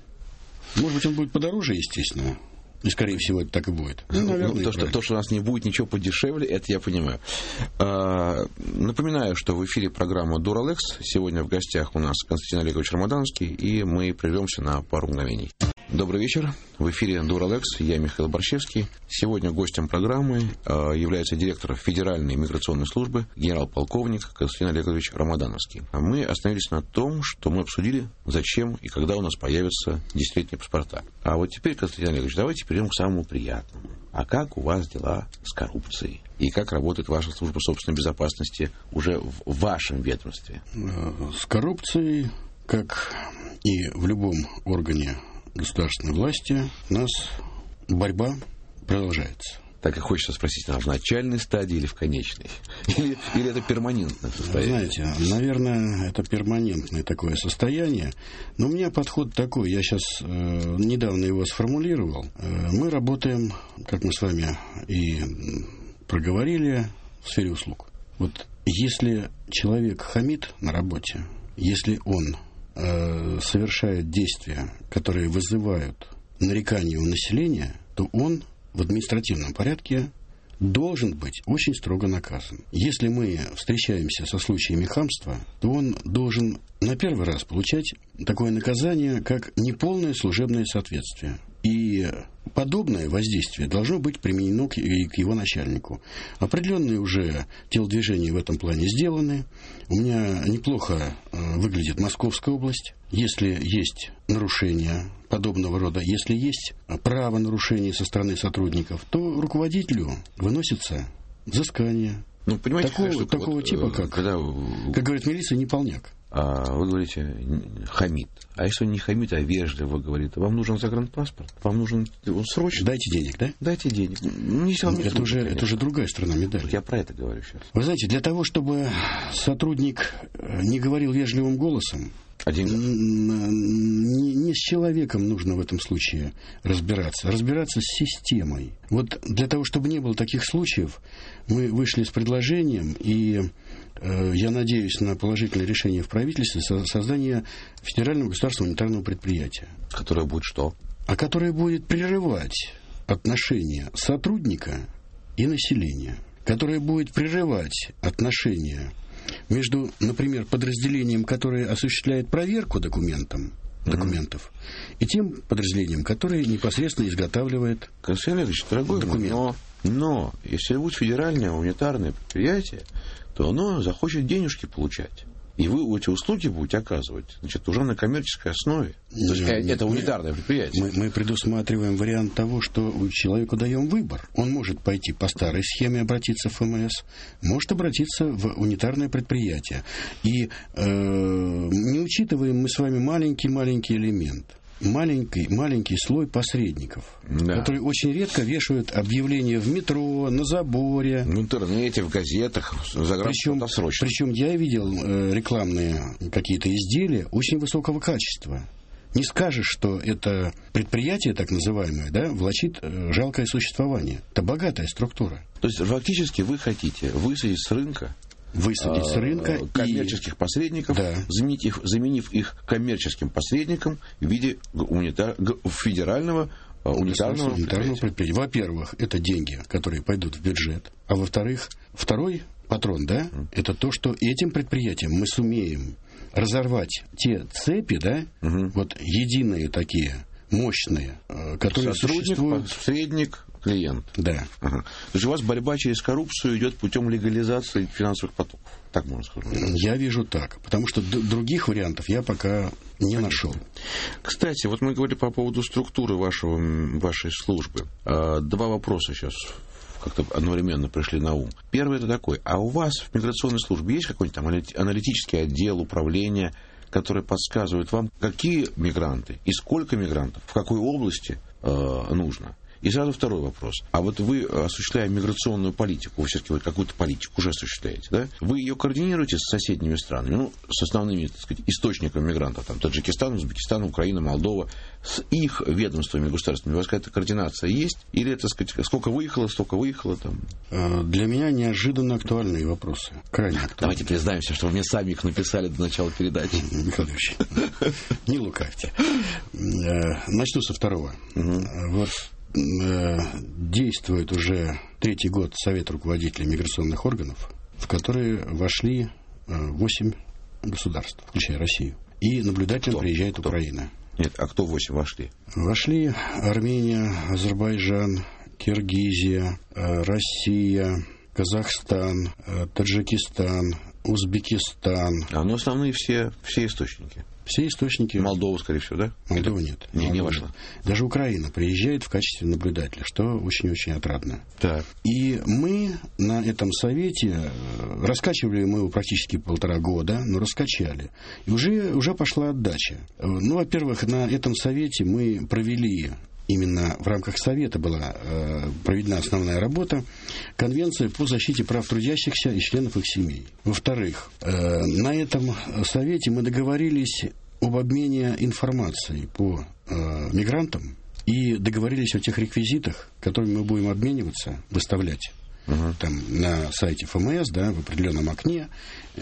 Speaker 2: Может быть, он будет подороже, естественно. И, скорее всего, это так и будет.
Speaker 1: Ну, наверное, ну, то, что, то, что у нас не будет ничего подешевле, это я понимаю. А, напоминаю, что в эфире программа Duraлекс. Сегодня в гостях у нас Константин Олегович Рамадановский. И мы прервемся на пару мгновений. Добрый вечер. В эфире Duraлекс. Я Михаил Борщевский. Сегодня гостем программы является директор Федеральной миграционной службы генерал-полковник Константин Олегович Рамадановский. Мы остановились на том, что мы обсудили, зачем и когда у нас появятся десятилетние паспорта. А вот теперь, Константин Олегович, давайте перейдем к самому приятному. А как у вас дела с коррупцией? И как работает ваша служба собственной безопасности уже в вашем ведомстве?
Speaker 2: С коррупцией, как и в любом органе государственной власти, у нас борьба продолжается.
Speaker 1: Так и хочется спросить, она в начальной стадии или в конечной? Или, или это перманентное состояние?
Speaker 2: Знаете, наверное, это перманентное такое состояние. Но у меня подход такой, я сейчас э, недавно его сформулировал. Э, мы работаем, как мы с вами и проговорили, в сфере услуг. Вот если человек хамит на работе, если он совершает действия, которые вызывают нарекания у населения, то он в административном порядке должен быть очень строго наказан. Если мы встречаемся со случаями хамства, то он должен на первый раз получать такое наказание, как неполное служебное соответствие. И подобное воздействие должно быть применено к, и к его начальнику. Определенные уже телодвижения в этом плане сделаны. У меня неплохо э, выглядит Московская область. Если есть нарушения подобного рода, если есть правонарушение со стороны сотрудников, то руководителю выносится взыскание.
Speaker 1: Ну, понимаете,
Speaker 2: такого,
Speaker 1: что,
Speaker 2: такого
Speaker 1: вот,
Speaker 2: типа, как,
Speaker 1: когда...
Speaker 2: как говорит милиция, неполняк.
Speaker 1: А вы говорите, хамит. А если он не хамит, а вежливо говорит, вам нужен загранпаспорт, вам нужен он срочно.
Speaker 2: Дайте денег, да?
Speaker 1: Дайте денег. Не
Speaker 2: это, служит, уже, это уже другая сторона медали.
Speaker 1: Вот я про это говорю сейчас.
Speaker 2: Вы знаете, для того, чтобы сотрудник не говорил вежливым голосом,
Speaker 1: а
Speaker 2: не, не с человеком нужно в этом случае разбираться, разбираться с системой. Вот для того, чтобы не было таких случаев, мы вышли с предложением, и э, я надеюсь на положительное решение в правительстве со- создания Федерального государственного унитарного предприятия.
Speaker 1: Которое будет что?
Speaker 2: А которое будет прерывать отношения сотрудника и населения. Которое будет прерывать отношения между, например, подразделением, которое осуществляет проверку документам, mm-hmm. документов, и тем подразделением, которое непосредственно изготавливает
Speaker 1: Константин Олегович, дорогой мой, но, но если будет федеральное унитарное предприятие, то оно захочет денежки получать. И вы эти услуги будете оказывать, значит, уже на коммерческой основе. То есть, мы, это унитарное предприятие.
Speaker 2: Мы, мы предусматриваем вариант того, что человеку даем выбор. Он может пойти по старой схеме, обратиться в эф эм эс, может обратиться в унитарное предприятие. И э, не учитываем мы с вами маленький-маленький элемент. Маленький, маленький слой посредников, да. которые очень редко вешают объявления в метро, на заборе.
Speaker 1: В интернете, в газетах,
Speaker 2: причем, причем я видел э, рекламные какие-то изделия очень высокого качества. Не скажешь, что это предприятие, так называемое, да, влачит э, жалкое существование. Это богатая структура.
Speaker 1: То есть, фактически, вы хотите высадить с рынка
Speaker 2: высадить с рынка
Speaker 1: коммерческих
Speaker 2: и...
Speaker 1: посредников, да. заменить их, заменив их коммерческим посредником в виде унитар... федерального унитарного предприятия.
Speaker 2: предприятия. Во-первых, это деньги, которые пойдут в бюджет. А во-вторых, второй патрон, да, mm. это то, что этим предприятиям мы сумеем разорвать те цепи, да, mm-hmm. вот единые такие, мощные, которые
Speaker 1: Сотрудник,
Speaker 2: существуют...
Speaker 1: посредник, клиент.
Speaker 2: Да.
Speaker 1: Ага. То есть у вас борьба через коррупцию идет путем легализации финансовых потоков. Так можно сказать.
Speaker 2: Я вижу так. Потому что д- других вариантов я пока не Понятно. нашел.
Speaker 1: Кстати, вот мы говорили по поводу структуры вашего, вашей службы. А, два вопроса сейчас как-то одновременно пришли на ум. Первый это такой. А у вас в миграционной службе есть какой-нибудь там аналитический отдел управления, который подсказывает вам, какие мигранты и сколько мигрантов, в какой области э, нужно? И сразу второй вопрос. А вот вы, осуществляя миграционную политику, вы все-таки вы какую-то политику уже осуществляете, да? Вы ее координируете с соседними странами, ну, с основными, так сказать, источниками мигрантов, там, Таджикистан, Узбекистан, Украина, Молдова, с их ведомствами государственными. У вас какая-то координация есть? Или, так сказать, сколько выехало, столько выехало там?
Speaker 2: Для меня неожиданно актуальные вопросы. Крайне актуальные.
Speaker 1: Давайте признаемся, что вы мне сами их написали до начала передачи.
Speaker 2: Михаил Ильич, не лукавьте. Начну со второго. Вот действует уже третий год Совет руководителей миграционных органов, в которые вошли восемь государств, включая Россию. И наблюдателем кто? приезжает кто? Украина.
Speaker 1: Нет, а кто восемь вошли?
Speaker 2: Вошли Армения, Азербайджан, Киргизия, Россия, Казахстан, Таджикистан, Узбекистан.
Speaker 1: А, ну основные все, все источники.
Speaker 2: Все источники...
Speaker 1: Молдова, скорее всего, да?
Speaker 2: Молдова нет.
Speaker 1: Не, не вошла.
Speaker 2: Даже Украина приезжает в качестве наблюдателя, что очень-очень отрадно.
Speaker 1: Так.
Speaker 2: И мы на этом совете, раскачивали мы его практически полтора года, но раскачали. И уже, уже пошла отдача. Ну, во-первых, на этом совете мы провели... Именно в рамках Совета была э, проведена основная работа, Конвенция по защите прав трудящихся и членов их семей. Во-вторых, э, на этом Совете мы договорились об обмене информацией по э, мигрантам и договорились о тех реквизитах, которыми мы будем обмениваться, выставлять. Uh-huh. Там на сайте эф эм эс, да, в определенном окне,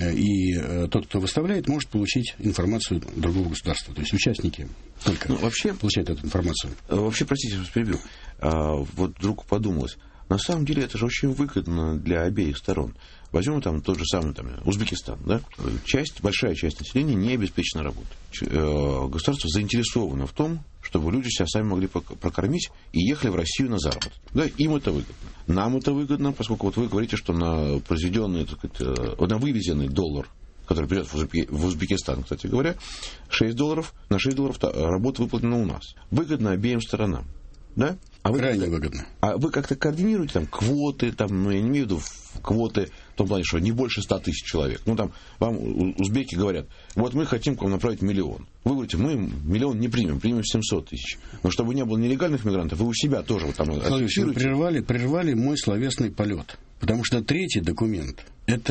Speaker 2: и э, тот, кто выставляет, может получить информацию другого государства. То есть участники только ну, вообще, получают эту информацию.
Speaker 1: Вообще, простите, я вас перебью. А, вот вдруг подумалось, на самом деле это же очень выгодно для обеих сторон. Возьмем там тот же самый там, Узбекистан, да? Часть, большая часть населения не обеспечена работой. Государство заинтересовано в том, чтобы люди себя сами могли прокормить и ехали в Россию на заработок. Да, им это выгодно. Нам это выгодно, поскольку вот вы говорите, что на произведенный, так сказать, на вывезенный доллар, который придет в Узбекистан, кстати говоря, шесть долларов, на шесть долларов работа выполнена у нас. Выгодно обеим сторонам. Да? А вы
Speaker 2: Крайне
Speaker 1: как-то,
Speaker 2: выгодно.
Speaker 1: А вы как-то координируете там квоты, там, ну, я не имею в виду квоты в том плане, что не больше ста тысяч человек. Ну, там, вам узбеки говорят, вот мы хотим к вам направить миллион. Вы говорите, мы миллион не примем, примем семьсот тысяч. Но чтобы не было нелегальных мигрантов, вы у себя тоже вот там
Speaker 2: афишируете. Вы прервали, прервали мой словесный полет. Потому что третий документ, это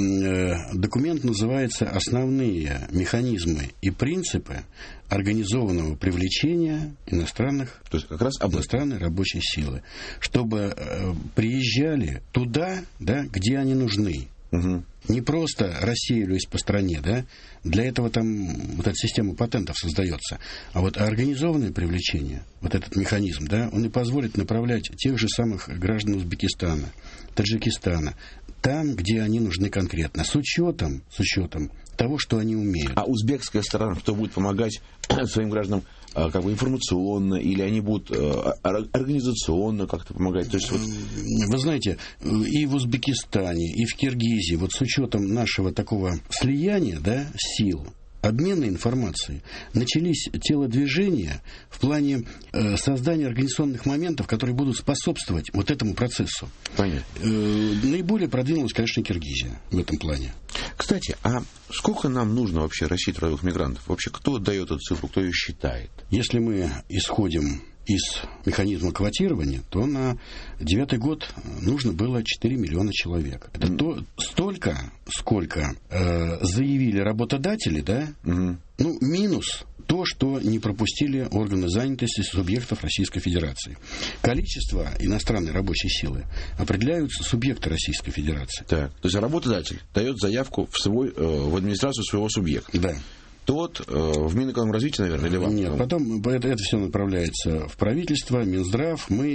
Speaker 2: э, документ называется «Основные механизмы и принципы организованного привлечения иностранных,
Speaker 1: То есть как раз об...
Speaker 2: иностранной рабочей силы», чтобы э, приезжали туда, да, где они нужны. Угу. Не просто рассеялись по стране, да, для этого там вот эта система патентов создается, а вот организованное привлечение, вот этот механизм, да, он и позволит направлять тех же самых граждан Узбекистана, Таджикистана, там, где они нужны конкретно, с учетом, с учетом того, что они умеют.
Speaker 1: А узбекская сторона, кто будет помогать своим гражданам как бы информационно, или они будут организационно как-то помогать? То есть, вот...
Speaker 2: Вы знаете, и в Узбекистане, и в Киргизии, вот с учетом нашего такого слияния, да, сил, обмена информацией, начались телодвижения в плане э, создания организационных моментов, которые будут способствовать вот этому процессу.
Speaker 1: Понятно.
Speaker 2: Э, наиболее продвинулась, конечно, Киргизия в этом плане.
Speaker 1: Кстати, а сколько нам нужно вообще России трудовых мигрантов? Вообще, кто дает эту цифру, кто ее считает?
Speaker 2: Если мы исходим из механизма квотирования, то на девятый год нужно было четыре миллиона человек. Это mm. то, столько, сколько э, заявили работодатели, да? Mm-hmm. Ну, минус то, что не пропустили органы занятости субъектов Российской Федерации. Количество иностранной рабочей силы определяются субъекты Российской Федерации.
Speaker 1: Так, то есть работодатель дает заявку в, свой, в администрацию своего субъекта.
Speaker 2: Да.
Speaker 1: Тот э, в Минэкономразвитие, наверное, или вам?
Speaker 2: Нет, потом это, это все направляется в правительство, Минздрав, мы,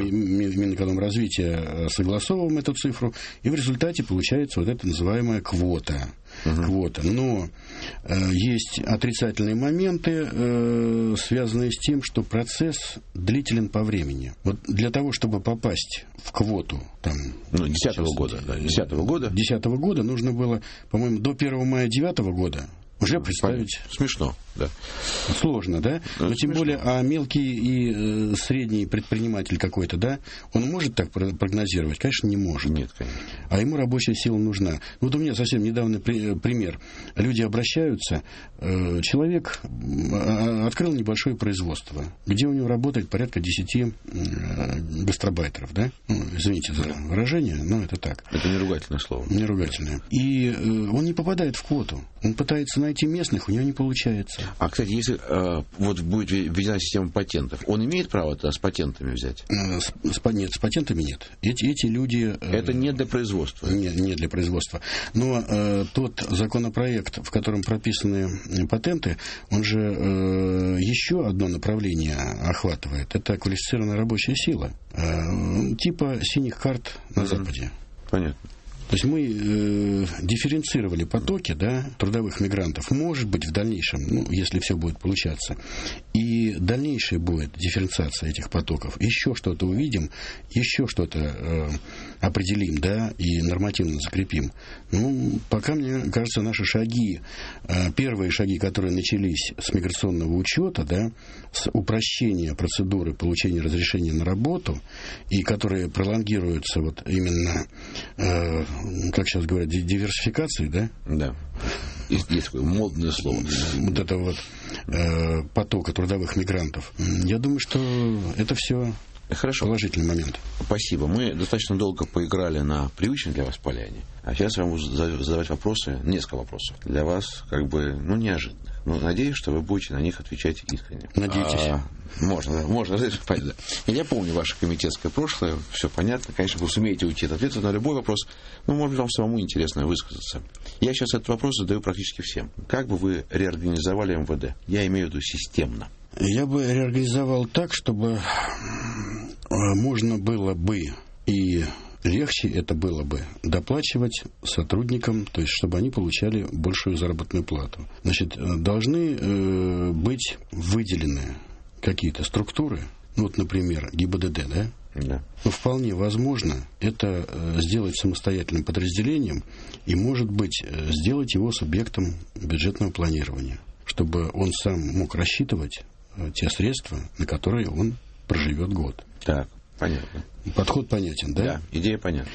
Speaker 2: Минэкономразвитие, согласовываем эту цифру, и в результате получается вот эта называемая квота. Uh-huh. Квота. Но э, есть отрицательные моменты, э, связанные с тем, что процесс длителен по времени. Вот для того, чтобы попасть в квоту, там,
Speaker 1: ну, десятого года, да, десятого года,
Speaker 2: десятого года нужно было, по-моему, до первого мая девятого года уже представить.
Speaker 1: Смешно, да.
Speaker 2: Сложно, да? Но ну, тем смешно. Более, а мелкий и э, средний предприниматель какой-то, да, он может так прогнозировать? Конечно, не может.
Speaker 1: Нет, конечно.
Speaker 2: А ему рабочая сила нужна. Вот у меня совсем недавний при, пример. Люди обращаются, э, человек э, открыл небольшое производство, где у него работает порядка десяти э, гастробайтеров, да? Ну, извините за выражение, но это так.
Speaker 1: Это не ругательное слово.
Speaker 2: Не ругательное. И э, он не попадает в квоту. Он пытается найти местных, у него не получается.
Speaker 1: А, кстати, если э, вот будет введена система патентов, он имеет право с патентами взять?
Speaker 2: С, с, нет, с патентами нет. Эти, эти люди... Э,
Speaker 1: Это не для производства?
Speaker 2: Не, не для производства. Но э, тот законопроект, в котором прописаны патенты, он же э, еще одно направление охватывает. Это квалифицированная рабочая сила. Э, типа синих карт на mm-hmm. Западе.
Speaker 1: Понятно.
Speaker 2: То есть мы э, дифференцировали потоки, да, трудовых мигрантов. Может быть, в дальнейшем, ну, если все будет получаться, и дальнейшая будет дифференциация этих потоков. Еще что-то увидим, еще что-то э, определим, да, и нормативно закрепим. Ну, пока, мне кажется, наши шаги, э, первые шаги, которые начались с миграционного учета, да, с упрощения процедуры получения разрешения на работу, и которые пролонгируются вот именно... Э, как сейчас говорят, диверсификации, да?
Speaker 1: Да. Есть, есть такое модное слово.
Speaker 2: Вот это вот э, потока трудовых мигрантов. Я думаю, что это все
Speaker 1: хорошо.
Speaker 2: Положительный момент.
Speaker 1: Спасибо. Мы достаточно долго поиграли на привычной для вас поляне. А сейчас я вам буду задавать вопросы, несколько вопросов. Для вас, как бы, ну, неожиданных. Но надеюсь, что вы будете на них отвечать искренне.
Speaker 2: Надейтесь. А,
Speaker 1: можно, да, можно. Я помню ваше комитетское прошлое, все понятно. Конечно, вы сумеете уйти от ответа на любой вопрос, но, может быть, вам самому интересно высказаться. Я сейчас этот вопрос задаю практически всем. Как бы вы реорганизовали эм вэ дэ? Я имею в виду системно.
Speaker 2: Я бы реорганизовал так, чтобы можно было бы и легче это было бы доплачивать сотрудникам, то есть чтобы они получали большую заработную плату. Значит, должны э, быть выделены какие-то структуры, ну вот, например, гэ и бэ дэ дэ, да?
Speaker 1: Да.
Speaker 2: Но вполне возможно это э, сделать самостоятельным подразделением и, может быть, э, сделать его субъектом бюджетного планирования, чтобы он сам мог рассчитывать э, те средства, на которые он проживет год.
Speaker 1: Так. Понятно.
Speaker 2: Подход понятен, да?
Speaker 1: Да, идея понятна.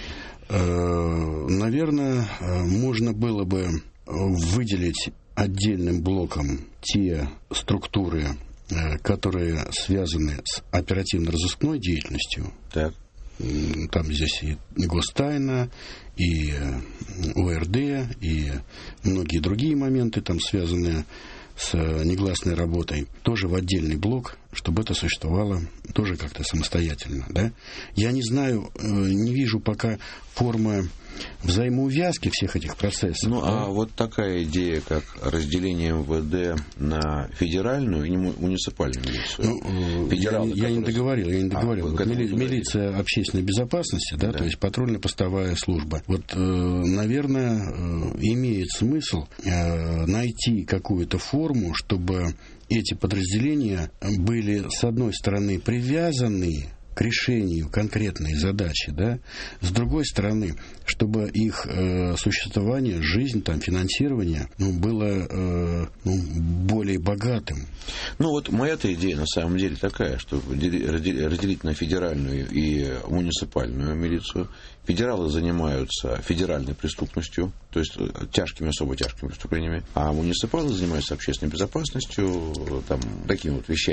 Speaker 2: Наверное, можно было бы выделить отдельным блоком те структуры, которые связаны с оперативно-розыскной деятельностью.
Speaker 1: Так.
Speaker 2: Там здесь и гостайна, и о эр дэ, и многие другие моменты, там связанные с негласной работой, тоже в отдельный блок, чтобы это существовало тоже как-то самостоятельно, да? Я не знаю, не вижу пока формы взаимоувязки всех этих процессов.
Speaker 1: Ну,
Speaker 2: да?
Speaker 1: А вот такая идея, как разделение эм вэ дэ на федеральную и муниципальную милицию.
Speaker 2: Ну, я, я не договорил, я не договорил. А, вот мили, милиция общественной безопасности, да, да, то есть патрульно-постовая служба. Вот, э, наверное, э, имеет смысл э, найти какую-то форму, чтобы эти подразделения были, с одной стороны, привязаны к решению конкретной задачи, да, с другой стороны, чтобы их э, существование, жизнь, там, финансирование, ну, было э, ну, более богатым.
Speaker 1: Ну, вот моя-то идея на самом деле такая, что разделить на федеральную и муниципальную милицию. Федералы занимаются федеральной преступностью, то есть тяжкими, особо тяжкими преступлениями, а муниципалы занимаются общественной безопасностью, там, такими вот вещами.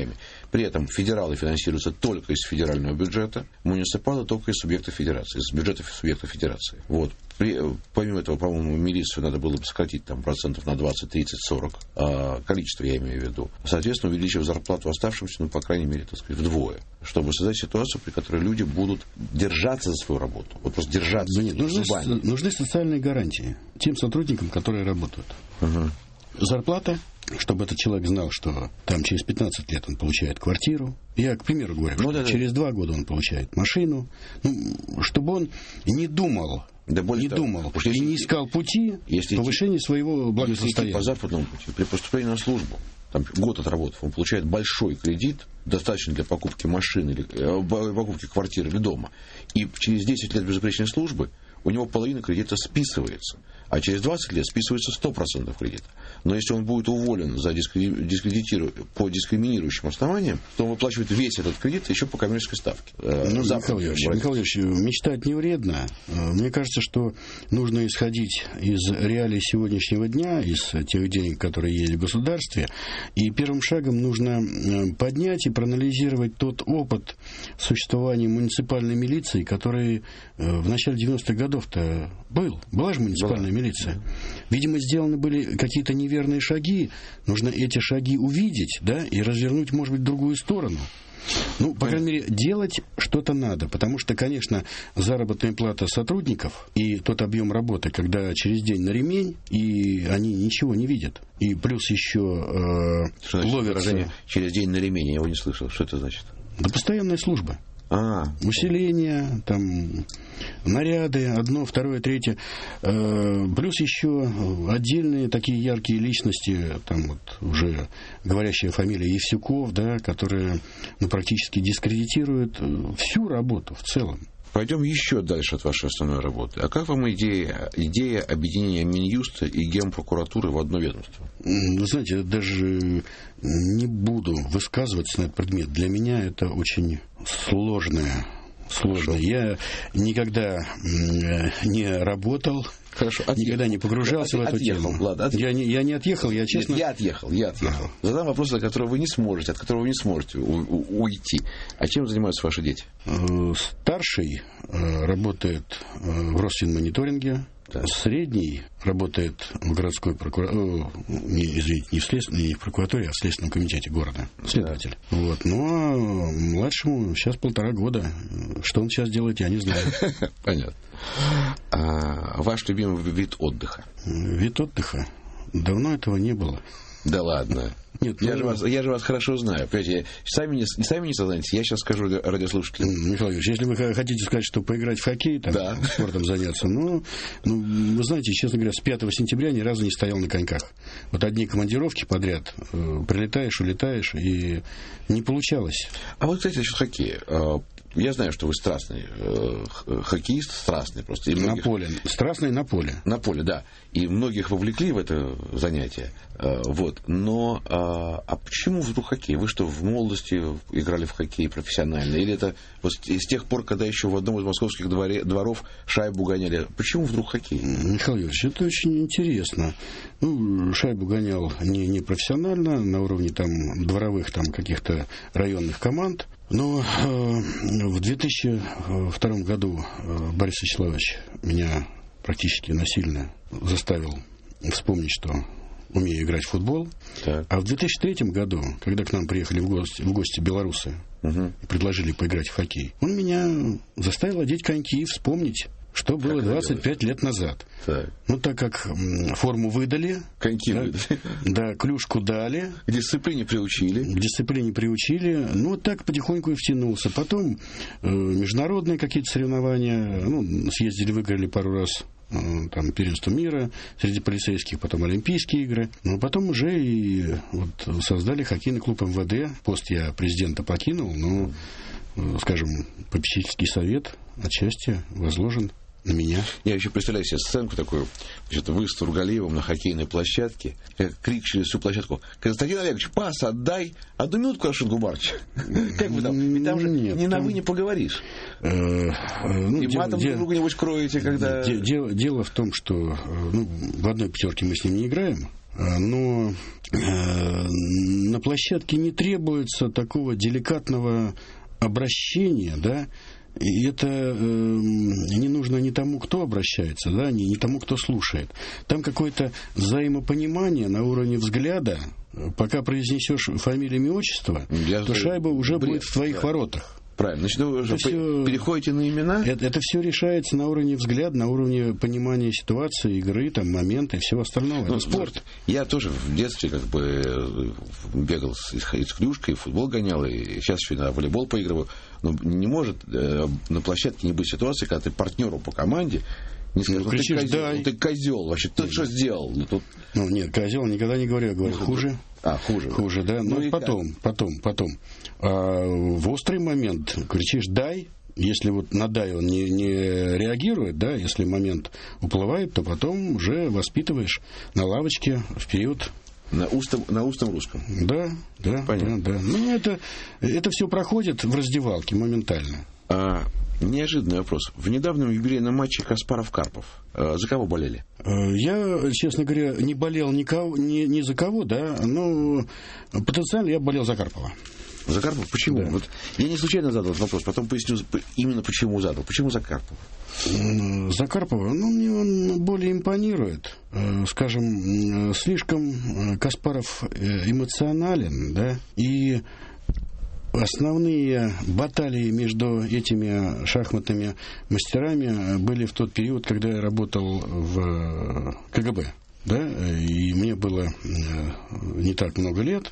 Speaker 1: При этом федералы финансируются только из федерального бюджета, муниципалы только из субъектов федерации, из бюджетов субъектов федерации. Вот. При, помимо этого, по-моему, милицию надо было бы сократить там, процентов на двадцать, тридцать, сорок. А, количество я имею в виду. Соответственно, увеличив зарплату оставшимся, ну, по крайней мере, так сказать, вдвое. Чтобы создать ситуацию, при которой люди будут держаться за свою работу. Вот просто держаться.
Speaker 2: Да нет, нужны, нужны социальные гарантии тем сотрудникам, которые работают.
Speaker 1: Угу.
Speaker 2: Зарплата, чтобы этот человек знал, что там через пятнадцать лет он получает квартиру. Я, к примеру, говорю, ну, что да, через два года он получает машину. Ну, чтобы он не думал, да, не того, думал и если, не искал пути если повышения идти, своего благосостояния.
Speaker 1: Если идти по западному пути, при поступлении на службу, там, год отработав, он получает большой кредит, достаточно для покупки машины, или, покупки квартиры или дома. И через десять лет безупречной службы у него половина кредита списывается. А через двадцать лет списывается сто процентов кредита. Но если он будет уволен за дискредитиру... по дискриминирующим основаниям, то он выплачивает весь этот кредит еще по коммерческой ставке.
Speaker 2: Ну, Михаил Ильич, Михаил Ильич, мечтать не вредно. Мне кажется, что нужно исходить из реалий сегодняшнего дня, из тех денег, которые есть в государстве, и первым шагом нужно поднять и проанализировать тот опыт существования муниципальной милиции, который в начале девяностых годов-то был. Была же муниципальная милиция. Видимо, сделаны были какие-то неверные шаги. Нужно эти шаги увидеть, да, и развернуть, может быть, в другую сторону. Ну, по крайней мере, делать что-то надо. Потому что, конечно, заработная плата сотрудников и тот объем работы, когда через день на ремень, и они ничего не видят. И плюс еще э, ловятся...
Speaker 1: Через день на ремень, я его не слышал. Что это значит?
Speaker 2: Да постоянная служба.
Speaker 1: А,
Speaker 2: усиление, там, наряды, одно, второе, третье. Э, плюс еще отдельные такие яркие личности, там вот уже говорящая фамилия Евсюков, да, которые ну, практически дискредитируют всю работу в целом.
Speaker 1: Пойдем еще дальше от вашей основной работы. А как вам идея, идея объединения Минюста и Генпрокуратуры в одно ведомство?
Speaker 2: Вы знаете, я даже не буду высказываться на этот предмет. Для меня это очень сложное. Сложно. Я никогда не работал,
Speaker 1: Хорошо,
Speaker 2: никогда не погружался от, в эту
Speaker 1: отъехал,
Speaker 2: тему.
Speaker 1: Ладно, от...
Speaker 2: я, не, я не отъехал, я честно...
Speaker 1: Нет, я отъехал, я отъехал. Ага. Задам вопрос, от которого вы не сможете, от которого вы не сможете у- у- уйти. А чем занимаются ваши дети?
Speaker 2: Старший работает в Росфинмониторинге. Да. Средний работает в городской прокуратуре, не, извините, не в, след... не в прокуратуре, а в Следственном комитете города, следователь. Да. Вот. Ну, а младшему сейчас полтора года. Что он сейчас делает, я не знаю.
Speaker 1: Понятно. А ваш любимый вид отдыха?
Speaker 2: Вид отдыха? Давно этого не было.
Speaker 1: Да ладно. Нет, я, ну, же вас, я же вас хорошо знаю. Понимаете, сами не, сами не сознаетесь, я сейчас скажу радиослушателям.
Speaker 2: Михаил Ильич, если вы хотите сказать, что поиграть в хоккей, там, да. спортом заняться, ну, ну, вы знаете, честно говоря, с пятого сентября ни разу не стоял на коньках. Вот одни командировки подряд, э, прилетаешь, улетаешь, и не получалось.
Speaker 1: А вот, кстати, насчет хоккея. Я знаю, что вы страстный э, хоккеист, страстный просто. И многих...
Speaker 2: На поле. Страстный на поле.
Speaker 1: На поле, да. И многих вовлекли в это занятие. Э, вот. Но э, а почему вдруг хоккей? Вы что, в молодости играли в хоккей профессионально? Или это вот с тех пор, когда еще в одном из московских дворе, дворов шайбу гоняли? Почему вдруг хоккей?
Speaker 2: Михаил Юрьевич, это очень интересно. Ну, шайбу гонял не, не профессионально, на уровне там дворовых там каких-то районных команд. Но э, в две тысячи втором году э, Борис Вячеславович меня практически насильно заставил вспомнить, что умею играть в футбол. Так. А в две тысячи третьем году, когда к нам приехали в гости, в гости белорусы угу. и предложили поиграть в хоккей, он меня заставил одеть коньки и вспомнить, что было двадцать пять лет назад. Так. Ну, так как форму выдали.
Speaker 1: Коньки да, выдали.
Speaker 2: Да, клюшку дали.
Speaker 1: К дисциплине приучили.
Speaker 2: К дисциплине приучили. Ну, так потихоньку и втянулся. Потом э, международные какие-то соревнования. Ну, съездили, выиграли пару раз э, там первенство мира среди полицейских, потом Олимпийские игры. Ну, потом уже и вот, создали хоккейный клуб эм вэ дэ. Пост я президента покинул, но, э, скажем, попечительский совет отчасти возложен на меня.
Speaker 1: Я еще представляю себе сценку такую. Значит, вы с Тургалиевым на хоккейной площадке. Крик через всю площадку. Константин Олегович, пас отдай. Одну минутку, Рашид Гумарович. Как вы там? Ведь там же ни на вы не поговоришь. И матом друг друга нибудь кроете, когда...
Speaker 2: Дело в том, что в одной пятерке мы с ним не играем. но на площадке не требуется такого деликатного обращения, да, и это э, не нужно ни тому, кто обращается, да, ни, ни тому, кто слушает. Там какое-то взаимопонимание на уровне взгляда. Пока произнесешь фамилию, имя, отчество, Я то шайба уже бред, будет в твоих да. воротах.
Speaker 1: Правильно. Значит, вы уже все... переходите на имена?
Speaker 2: Это, это все решается на уровне взгляда, на уровне понимания ситуации, игры, там, моменты и всего остального.
Speaker 1: Ну, спорт. Я тоже в детстве как бы бегал с, с клюшкой, футбол гонял, и сейчас еще на волейбол поигрываю. Но не может э, на площадке не быть ситуации, когда ты партнеру по команде не скажешь, ну, ну, кричишь, ты, козел, дай. ну ты козел, вообще, ты что сделал? Ну, тут...
Speaker 2: ну нет, козел никогда не говорю, я говорю, ну, хуже.
Speaker 1: А, хуже.
Speaker 2: Хуже, да. Ну, ну потом, как? потом, потом. А, в острый момент кричишь «дай». Если вот на «дай» он не, не реагирует, да, если момент уплывает, то потом уже воспитываешь на лавочке вперед.
Speaker 1: На устном, на устном русском.
Speaker 2: Да, да, Понятно. да, да. Ну, это, это все проходит в раздевалке моментально.
Speaker 1: А, неожиданный вопрос. В недавнем юбилейном матче Каспаров-Карпов а, за кого болели?
Speaker 2: Я, честно говоря, не болел никого, ни, ни за кого, да, но потенциально я болел за Карпова.
Speaker 1: За Карпова? Почему? Да. Вот я не случайно задал этот вопрос, потом поясню именно почему задал. Почему за Карпова?
Speaker 2: За Карпова? Ну, мне он более импонирует. Скажем, слишком Каспаров эмоционален, да, и основные баталии между этими шахматными мастерами были в тот период, когда я работал в КГБ, да, и мне было не так много лет,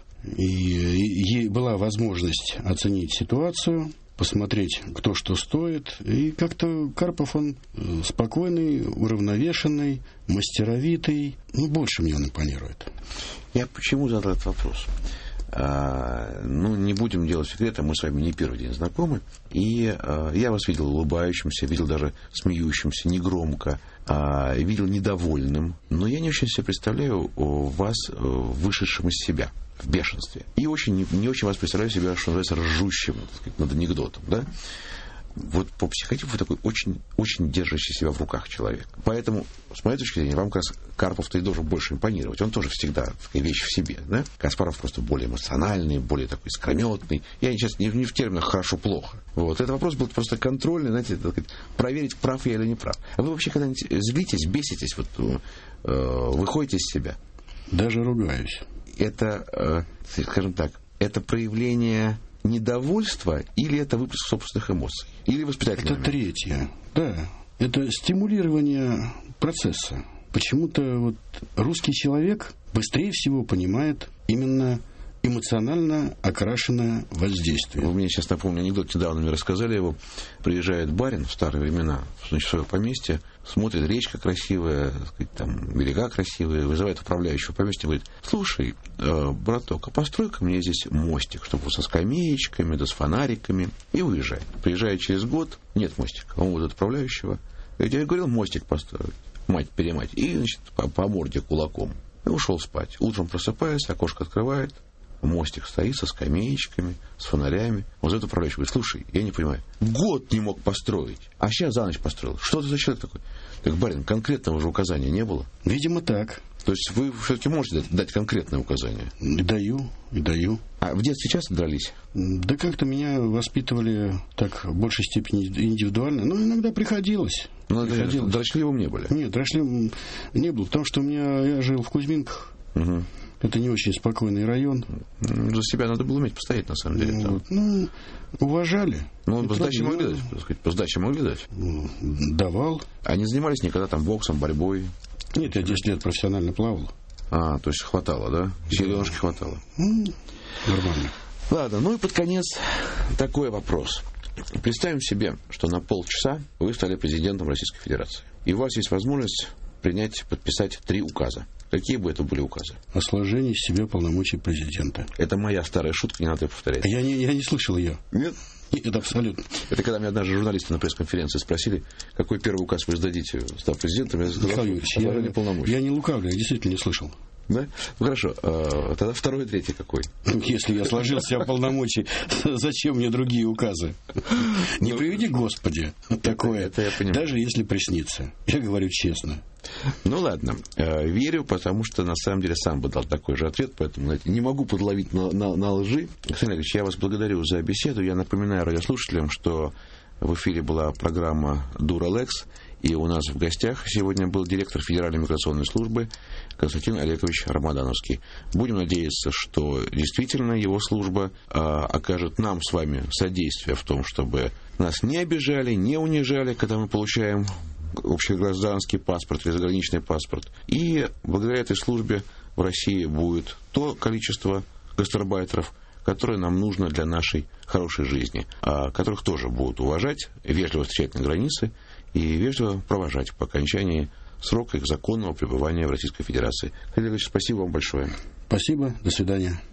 Speaker 2: и была возможность оценить ситуацию, посмотреть, кто что стоит, и как-то Карпов, он спокойный, уравновешенный, мастеровитый, ну, больше мне он импонирует.
Speaker 1: Я почему задал этот вопрос? А, ну, не будем делать секрета, мы с вами не первый день знакомы. И а, я вас видел улыбающимся, видел даже смеющимся, негромко, а, видел недовольным. Но я не очень себе представляю вас вышедшим из себя, в бешенстве. И очень, не, не очень вас представляю себя, что называется, ржущим, так сказать, над анекдотом, да? Вот по психотипу вы такой очень, очень держащий себя в руках человек. Поэтому, с моей точки зрения, вам как раз Карпов-то и должен больше импонировать. Он тоже всегда такая вещь в себе, да? Каспаров просто более эмоциональный, более такой искрометный. Я сейчас не, не в терминах хорошо-плохо. Вот. Этот вопрос был просто контрольный, знаете, так сказать, проверить, прав я или не прав. А вы вообще когда-нибудь злитесь, беситесь, вот, э, выходите из себя?
Speaker 2: Даже ругаюсь.
Speaker 1: Это, э, скажем так, это проявление недовольство или это выплеск собственных эмоций? Или воспитательное?
Speaker 2: Это третье. Да. Это стимулирование процесса. Почему-то вот русский человек быстрее всего понимает именно эмоционально окрашенное воздействие.
Speaker 1: Вы мне сейчас напомнили анекдот, недавно мне рассказали его. Приезжает барин в старые времена, значит, в свое поместье, смотрит, речка красивая, так сказать, там берега красивые, вызывает управляющего поместья, говорит: слушай, э, браток, а построй-ка мне здесь мостик, чтобы со скамеечками, да с фонариками, и уезжает. Приезжает через год, нет мостика, он вот от управляющего. Я тебе говорил мостик построить, мать-перемать, и, значит, по, по морде кулаком. И ушел спать. Утром просыпается, окошко открывает, мостик стоит со скамеечками, с фонарями. Вот за это управляющий говорит: слушай, я не понимаю, год не мог построить, а сейчас за ночь построил. Что ты за человек такой? Так, барин, конкретного же указания не было?
Speaker 2: Видимо, так.
Speaker 1: То есть вы все-таки можете дать, дать конкретное указание?
Speaker 2: И даю, и даю.
Speaker 1: А в детстве часто дрались?
Speaker 2: Да как-то меня воспитывали так в большей степени индивидуально, но иногда приходилось.
Speaker 1: Но
Speaker 2: приходилось.
Speaker 1: Дрочливым не были?
Speaker 2: Нет, дрочливым не был, потому что у меня, я жил в Кузьминках. Угу. Это не очень спокойный район.
Speaker 1: За себя надо было уметь постоять, на самом деле.
Speaker 2: Вот. Ну, уважали.
Speaker 1: Ну, по сдаче могли дать, так сказать, по сдаче могли дать?
Speaker 2: Давал.
Speaker 1: А не занимались никогда там боксом, борьбой?
Speaker 2: Нет, я десять лет профессионально плавал.
Speaker 1: А, то есть хватало, да? Силенушки хватало.
Speaker 2: Ну, нормально.
Speaker 1: Ладно, ну и под конец такой вопрос. Представим себе, что на полчаса вы стали президентом Российской Федерации. И у вас есть возможность принять, подписать три указа. Какие бы это были указы?
Speaker 2: О сложении себе полномочий президента.
Speaker 1: Это моя старая шутка, не надо ее повторять.
Speaker 2: Я не, я не слышал ее.
Speaker 1: Нет?
Speaker 2: Нет, абсолютно.
Speaker 1: Это когда меня однажды журналисты на пресс-конференции спросили, какой первый указ вы сдадите, став президентом, я сказал:
Speaker 2: Михаил Юрьевич, я, полномочий. Я не лукавлю, я действительно не слышал.
Speaker 1: Да? Ну хорошо, а, тогда второй и третий какой?
Speaker 2: Если я сложил себя полномочий, зачем мне другие указы? Не приведи, Господи, такое, даже если приснится. Я говорю честно.
Speaker 1: Ну ладно, верю, потому что на самом деле сам бы дал такой же ответ, поэтому, знаете, не могу подловить на, на, на лжи. Александр Ильич, я вас благодарю за беседу. Я напоминаю радиослушателям, что в эфире была программа «Дуралекс», и у нас в гостях сегодня был директор Федеральной миграционной службы Константин Олегович Рамадановский. Будем надеяться, что действительно его служба а, окажет нам с вами содействие в том, чтобы нас не обижали, не унижали, когда мы получаем общегражданский паспорт или заграничный паспорт. И благодаря этой службе в России будет то количество гастарбайтеров, которое нам нужно для нашей хорошей жизни, а которых тоже будут уважать, вежливо встречать на границе и вежливо провожать по окончании срока их законного пребывания в Российской Федерации. Олег Ильич, спасибо вам большое.
Speaker 2: Спасибо, до свидания.